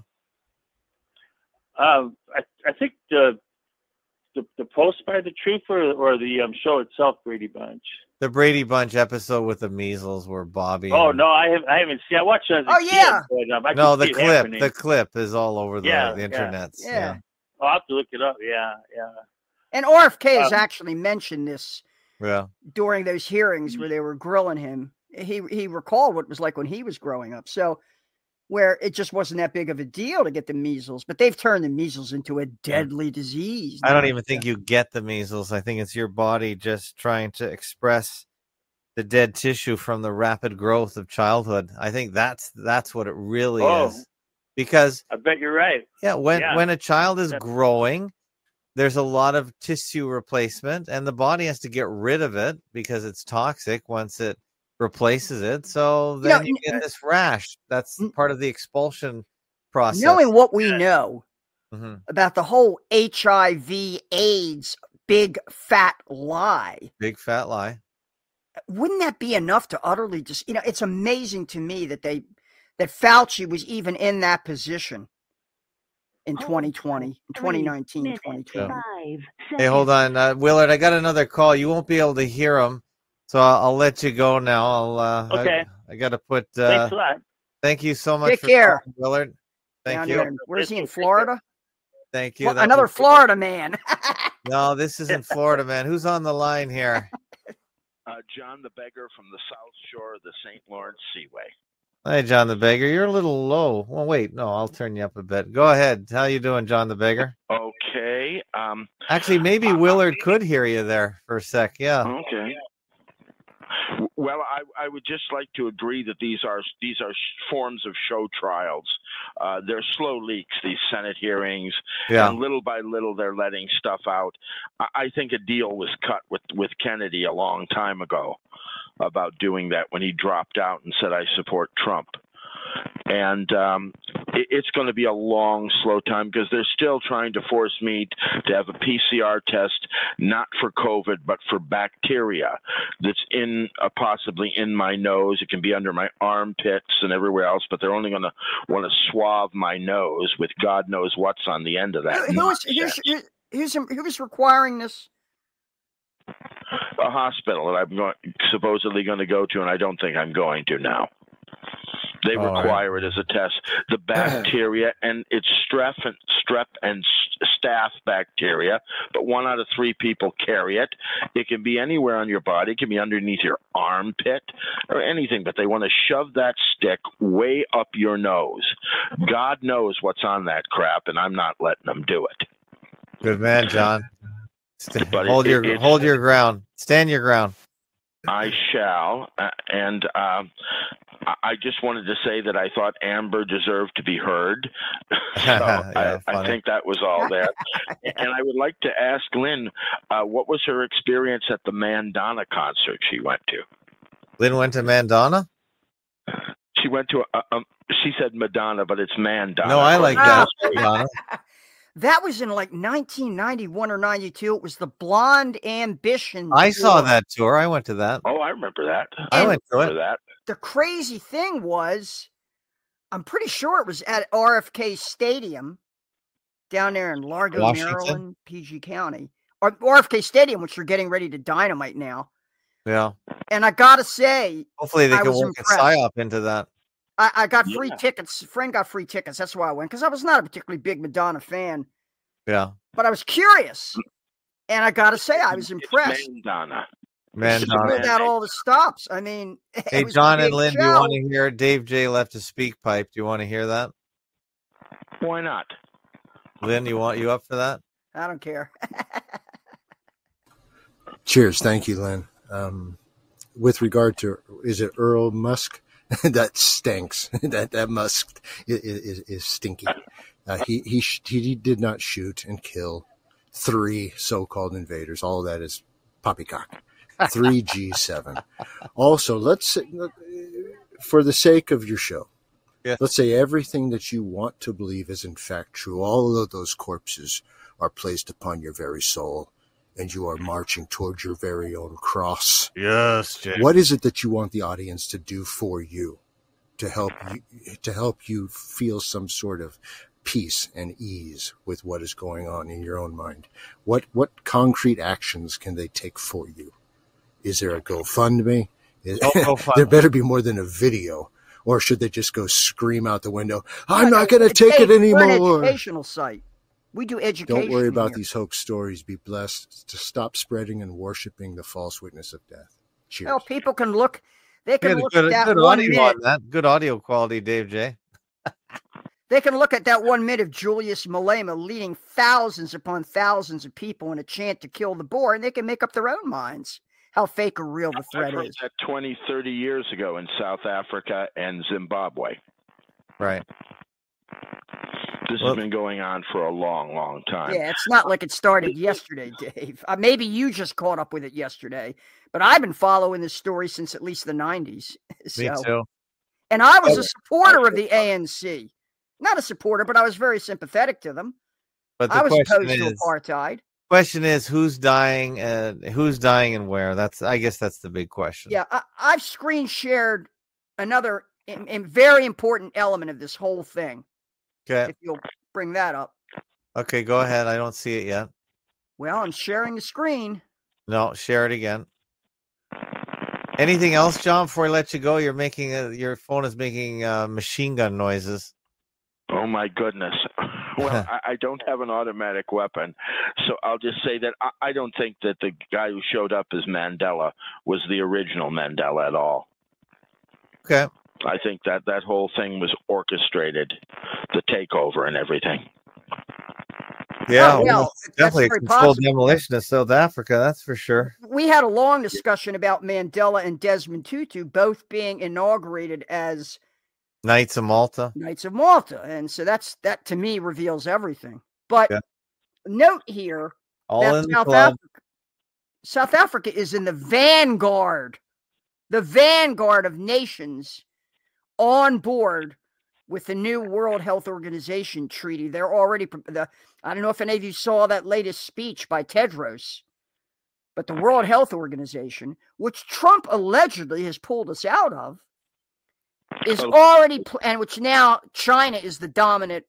I think the post by the truther or the show itself, Brady Bunch. The Brady Bunch episode with the measles where Bobby. Oh no, I haven't seen. I watched it as a kid. But, no, the clip is all over the internet. Yeah. I'll have to look it up. Yeah. And RFK has actually mentioned this. Yeah. During those hearings where they were grilling him, he recalled what it was like when he was growing up. So where it just wasn't that big of a deal to get the measles, but they've turned the measles into a deadly disease. I don't even think you get the measles. I think it's your body just trying to express the dead tissue from the rapid growth of childhood. I think that's what it really is. Because I bet you're right. Yeah, when a child is growing, there's a lot of tissue replacement, and the body has to get rid of it because it's toxic once it replaces it. So then you get this rash. That's part of the expulsion process. Knowing what we know Mm-hmm. about the whole HIV AIDS big fat lie. Big fat lie. Wouldn't that be enough to utterly just, it's amazing to me that that Fauci was even in that position in 2020, in 2019, 2020. Hey, hold on. Willard, I got another call. You won't be able to hear him, so I'll let you go now. Okay. I got to put... Thanks a lot. Thank you so much Take for care. calling, Willard. Thank you. Where is he, in Florida? Thank you. Another Florida man. No, this isn't Florida, man. Who's on the line here? John the Beggar from the South Shore of the St. Lawrence Seaway. Hey, John the Beggar. You're a little low. Well, wait. No, I'll turn you up a bit. Go ahead. How you doing, John the Beggar? Okay. Actually, maybe Willard could hear you there for a sec. Yeah. Okay. Well, I would just like to agree that these are forms of show trials. They're slow leaks, these Senate hearings, and little by little they're letting stuff out. I think a deal was cut with Kennedy a long time ago about doing that when he dropped out and said, I support Trump. And it's going to be a long, slow time because they're still trying to force me to have a PCR test, not for COVID, but for bacteria that's possibly in my nose. It can be under my armpits and everywhere else, but they're only going to want to swab my nose with God knows what's on the end of that. Who's requiring this? A hospital that I'm supposedly going to go to, and I don't think I'm going to now. They require it as a test. The bacteria, and it's strep and staph bacteria, but 1 out of 3 people carry it. It can be anywhere on your body. It can be underneath your armpit or anything, but they want to shove that stick way up your nose. God knows what's on that crap, and I'm not letting them do it. Good man, John. Hold your ground. Stand your ground. I shall, and I just wanted to say that I thought Amber deserved to be heard. So I think that was all there. And I would like to ask Lynn, what was her experience at the Mandana concert she went to? Lynn went to Mandana? She went to she said Madonna, but it's Mandana. No, I like that. Madonna. That was in like 1991 or 92. It was the Blonde Ambition I tour. saw that tour. I went to that. Oh, I remember that. I went to it. That. The crazy thing was, I'm pretty sure it was at RFK Stadium down there in Largo, Washington? Maryland, PG County. Or RFK Stadium, which you're getting ready to dynamite now. Yeah. And I got to say, hopefully they I can was work a impressed. psyop into that. I got free tickets. A friend got free tickets. That's why I went, because I was not a particularly big Madonna fan. Yeah. But I was curious. And I got to say, I was impressed. Mandana. Pulled out all the stops. I mean, hey, John and Lynn, do you want to hear Dave J left a speak pipe? Do you want to hear that? Why not? Lynn, you up for that? I don't care. Cheers. Thank you, Lynn. With regard to, is it Earl Musk? That stinks. That Musk is stinky. He did not shoot and kill 3 so-called invaders. All of that is poppycock. 3G7. Also, let's say, for the sake of your show, let's say everything that you want to believe is in fact true. All of those corpses are placed upon your very soul, and you are marching towards your very own cross. Yes, Jay. What is it that you want the audience to do for you to help you feel some sort of peace and ease with what is going on in your own mind? What concrete actions can they take for you? Is there a GoFundMe? There better be more than a video. Or should they just go scream out the window, I'm not going to take it anymore? We're an educational site. We do education. Don't worry about here. these hoax stories. Be blessed to stop spreading and worshiping the false witness of death. Cheers. Well, people can look. They can look good, at that good 1 audio minute. on that. Good audio quality, Dave J. They can look at that 1 minute of Julius Malema leading thousands upon thousands of people in a chant to kill the boar, and they can make up their own minds how fake or real the threat I've heard is. that 20, 30 years ago in South Africa and Zimbabwe. Right. This has been going on for a long, long time. Yeah, it's not like it started yesterday, Dave. Maybe you just caught up with it yesterday, but I've been following this story since at least the 90s. Me too. And I was a supporter of the ANC. Not a supporter, but I was very sympathetic to them. But I was opposed to apartheid. Question is, who's dying and where? I guess that's the big question. Yeah, I've screen shared another very important element of this whole thing. Okay. If you'll bring that up. Okay, go ahead. I don't see it yet. Well, I'm sharing the screen. No, share it again. Anything else, John? Before I let you go, you're making your phone is making machine gun noises. Oh my goodness. Well, I don't have an automatic weapon, so I'll just say that I don't think that the guy who showed up as Mandela was the original Mandela at all. Okay. I think that whole thing was orchestrated, the takeover and everything. Yeah, well, definitely a controlled demolition of South Africa, that's for sure. We had a long discussion about Mandela and Desmond Tutu both being inaugurated as Knights of Malta. Knights of Malta. And so that to me reveals everything. But note here that South Africa is in the vanguard of nations on board with the new World Health Organization treaty. They're already I don't know if any of you saw that latest speech by Tedros, but the World Health Organization, which Trump allegedly has pulled us out of, is already, and which now China is the dominant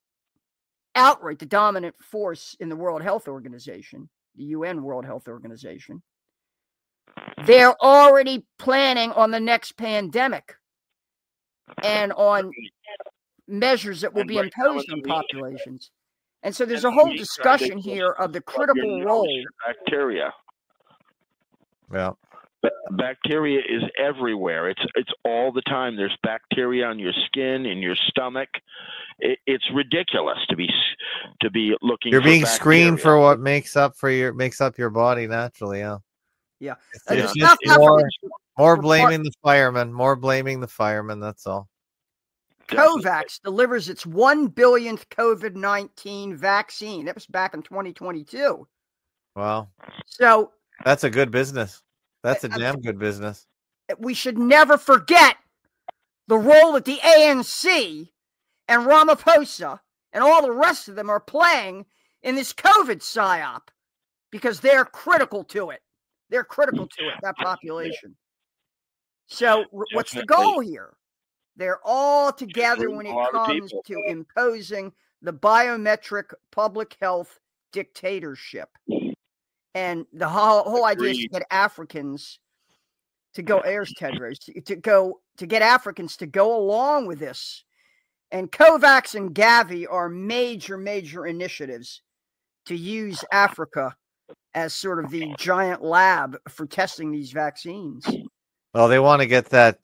force in the World Health Organization, the UN World Health Organization. They're already planning on the next pandemic and on measures that will be imposed on populations. And so there's a whole discussion here of the critical role. Bacteria. Yeah. Bacteria is everywhere. It's all the time. There's bacteria on your skin, in your stomach. It's ridiculous to be looking. You're being screened for what makes up your body naturally. Yeah. Yeah. It's just more blaming the firemen. More blaming the firemen. That's all. COVAX delivers its 1 billionth COVID-19 vaccine. That was back in 2022. Wow. So that's a good business. That's a damn good business. We should never forget the role that the ANC and Ramaphosa and all the rest of them are playing in this COVID psyop because they're critical to it. They're critical to it, that population. So what's the goal here? They're all together when it comes to imposing the biometric public health dictatorship. And the whole idea is to get Africans to go, there's Tedros, to get Africans to go along with this. And COVAX and Gavi are major initiatives to use Africa as sort of the giant lab for testing these vaccines. Well, they want to get that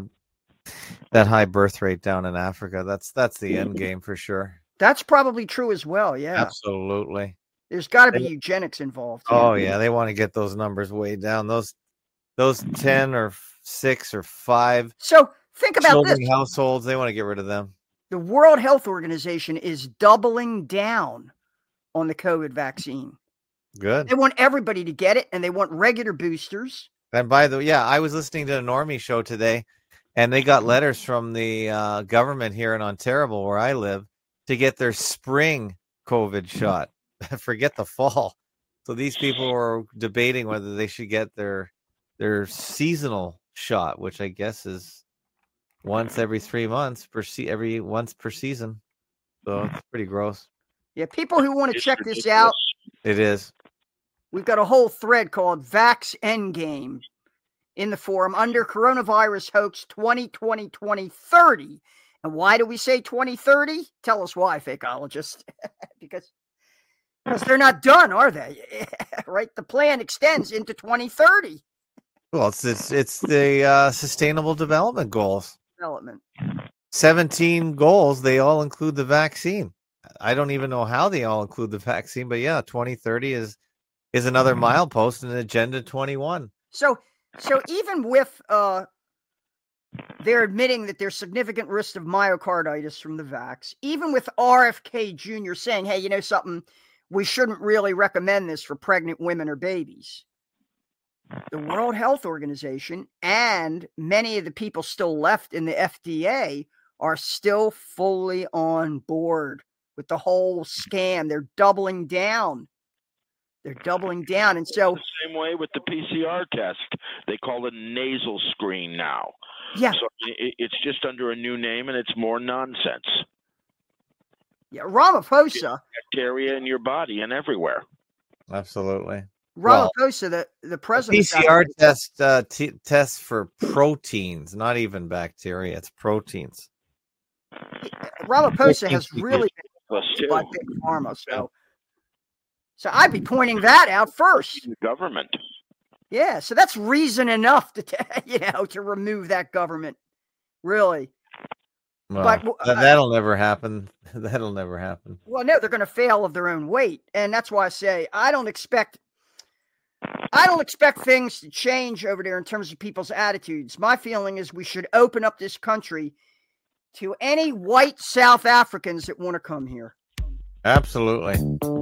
high birth rate down in Africa. That's the end game for sure. That's probably true as well. Yeah, absolutely. There's got to be eugenics involved. Oh yeah, they want to get those numbers way down. Those 10 or 6 or 5. So think about this: households, they want to get rid of them. The World Health Organization is doubling down on the COVID vaccine. Good. They want everybody to get it, and they want regular boosters. And by the way, I was listening to a Normie show today, and they got letters from the government here in Ontario, where I live, to get their spring COVID shot. Forget the fall. So these people were debating whether they should get their seasonal shot, which I guess is once every 3 months once per season. So it's pretty gross. Yeah, people who want to check this out. It is. We've got a whole thread called Vax Endgame in the forum under coronavirus hoax 2020-2030. And why do we say 2030? Tell us why, fakeologists. Because they're not done, are they? Right? The plan extends into 2030. Well, it's the Sustainable Development Goals. 17 goals. They all include the vaccine. I don't even know how they all include the vaccine, but yeah, 2030 is another milepost in Agenda 21. So even with they're admitting that there's significant risk of myocarditis from the vax. Even with RFK Jr. saying, hey, you know something, we shouldn't really recommend this for pregnant women or babies. The World Health Organization and many of the people still left in the FDA are still fully on board with the whole scam. They're doubling down. They're doubling down. And so the same way with the PCR test. They call it nasal screen now. Yeah. So it's just under a new name and it's more nonsense. Yeah, Ramaphosa. Bacteria in your body and everywhere. Absolutely. Ramaphosa, the president. PCR tests for proteins, not even bacteria. It's proteins. Ramaphosa has really been by Big Pharma. So I'd be pointing that out first. The government. Yeah, so that's reason enough to remove that government. Really. Well, but that'll never happen. That'll never happen. Well, no, they're going to fail of their own weight, and that's why I say I don't expect things to change over there in terms of people's attitudes. My feeling is we should open up this country to any white South Africans that want to come here. Absolutely.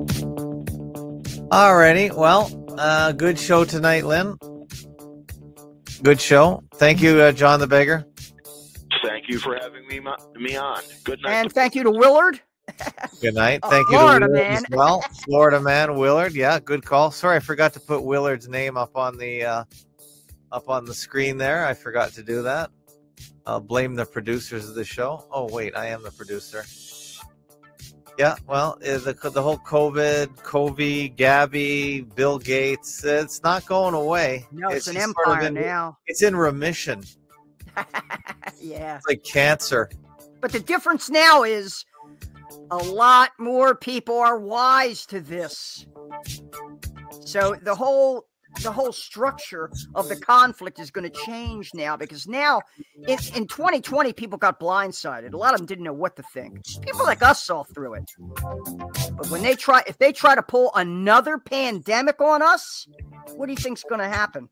Alrighty. Well, good show tonight, Lynn. Good show. Thank you, John the Beggar. Thank you for having me on. Good night. And thank you to Willard. Good night. Thank you Florida to Willard man. as well. Florida man, Willard. Yeah, good call. Sorry, I forgot to put Willard's name up on the screen there. I forgot to do that. I'll blame the producers of the show. Oh, wait, I am the producer. Yeah, well, the whole COVID, Gabby, Bill Gates, it's not going away. No, it's an empire now. It's in remission. Yeah. It's like cancer. But the difference now is a lot more people are wise to this. So the whole structure of the conflict is going to change now, because now in 2020 people got blindsided. A lot of them didn't know what to think. People like us saw through it. But if they try to pull another pandemic on us, what do you think's going to happen?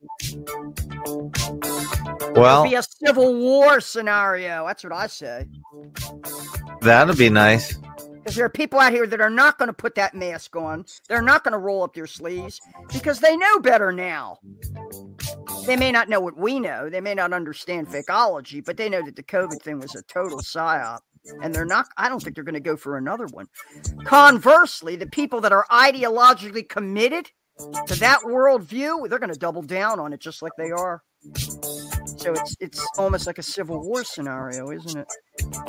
Well, it'll be a civil war scenario. That's what I say. That'd be nice. Because there are people out here that are not going to put that mask on. They're not going to roll up their sleeves because they know better now. They may not know what we know. They may not understand fakeology, but they know that the COVID thing was a total psyop. And I don't think they're going to go for another one. Conversely, the people that are ideologically committed to that worldview, they're going to double down on it just like they are. So it's almost like a civil war scenario, isn't it?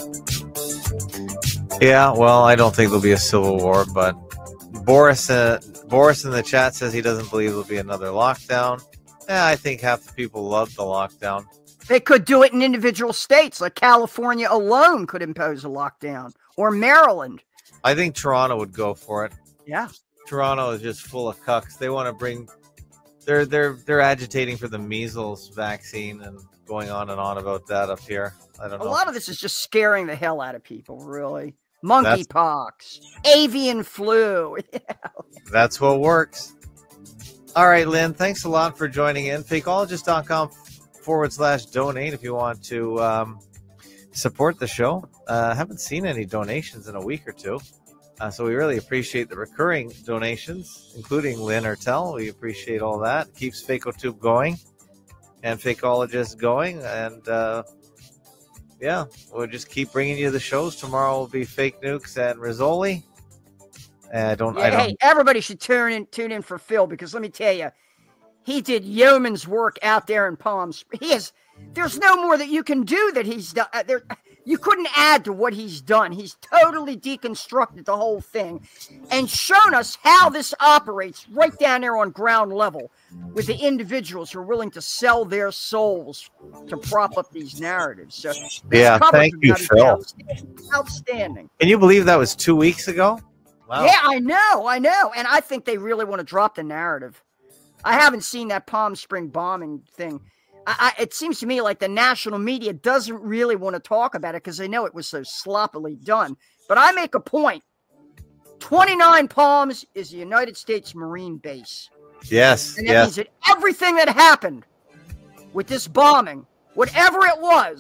Yeah, well, I don't think there'll be a civil war, but Boris in the chat says he doesn't believe there'll be another lockdown. Yeah, I think half the people love the lockdown. They could do it in individual states, like California alone could impose a lockdown, or Maryland. I think Toronto would go for it. Yeah. Toronto is just full of cucks. They want to bring. They're agitating for the measles vaccine and going on and on about that up here. I don't know. A lot of this is just scaring the hell out of people, really. Monkeypox, avian flu. That's what works. All right, Lynn, thanks a lot for joining in. Fakeologist.com/donate if you want to support the show. Haven't seen any donations in a week or two. So we really appreciate the recurring donations, including Lynn Ertel. We appreciate all that. Keeps FakeoTube going and Fakeologist going. And yeah, we'll just keep bringing you the shows. Tomorrow will be Fake Nukes and Rizzoli. Hey, everybody should tune in for Phil, because let me tell you, he did yeoman's work out there in Palm Springs. There's no more that you can do that he's done. You couldn't add to what he's done. He's totally deconstructed the whole thing and shown us how this operates right down there on ground level with the individuals who are willing to sell their souls to prop up these narratives. So yeah, thank you, Phil. Outstanding. Can you believe that was 2 weeks ago? Wow. Yeah, I know. And I think they really want to drop the narrative. I haven't seen that Palm Spring bombing thing. It seems to me like the national media doesn't really want to talk about it because they know it was so sloppily done. But I make a point. 29 Palms is the United States Marine Base. Yes. And that means that everything that happened with this bombing, whatever it was,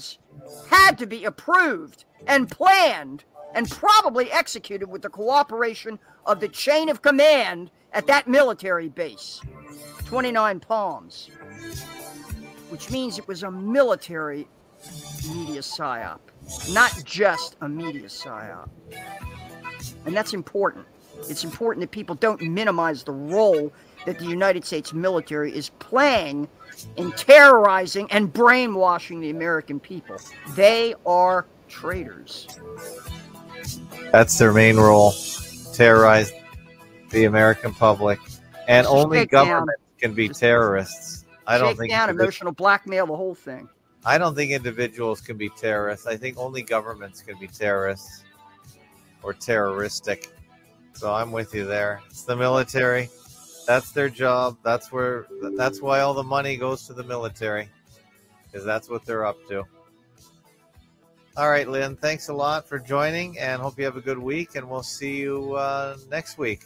had to be approved and planned and probably executed with the cooperation of the chain of command at that military base, 29 Palms, which means it was a military media psyop, not just a media psyop. And that's important. It's important that people don't minimize the role that the United States military is playing in terrorizing and brainwashing the American people. They are traitors. That's their main role, terrorize the American public. And Just only shake down. government can be terrorists. I don't think Emotional blackmail, the whole thing. I don't think individuals can be terrorists. I think only governments can be terrorists or terroristic. So I'm with you there. It's the military. That's their job. That's why all the money goes to the military, because that's what they're up to. All right, Lynn, thanks a lot for joining, and hope you have a good week, and we'll see you next week.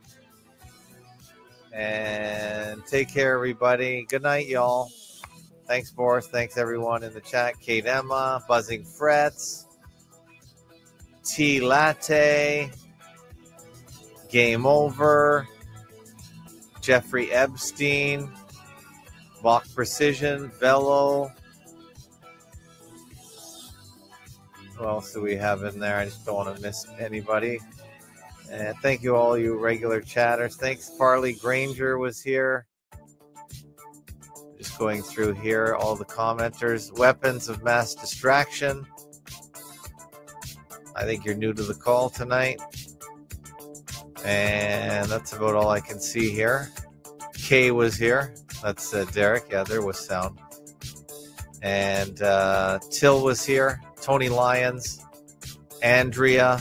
And take care, everybody. Good night, y'all. Thanks, Boris. Thanks, everyone in the chat. Kate Emma, Buzzing Frets, Tea Latte, Game Over, Jeffrey Epstein, Bach Precision, Velo. Who else do we have in there? I just don't want to miss anybody. And thank you all you regular chatters. Thanks, Farley Granger was here. Just going through here, all the commenters. Weapons of mass distraction. I think you're new to the call tonight. And that's about all I can see here. Kay was here. That's Derek. Yeah, there was sound. And Till was here. Tony Lyons. Andrea.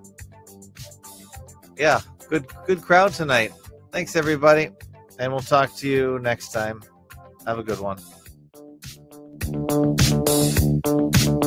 Yeah, good crowd tonight. Thanks, everybody. And we'll talk to you next time. Have a good one.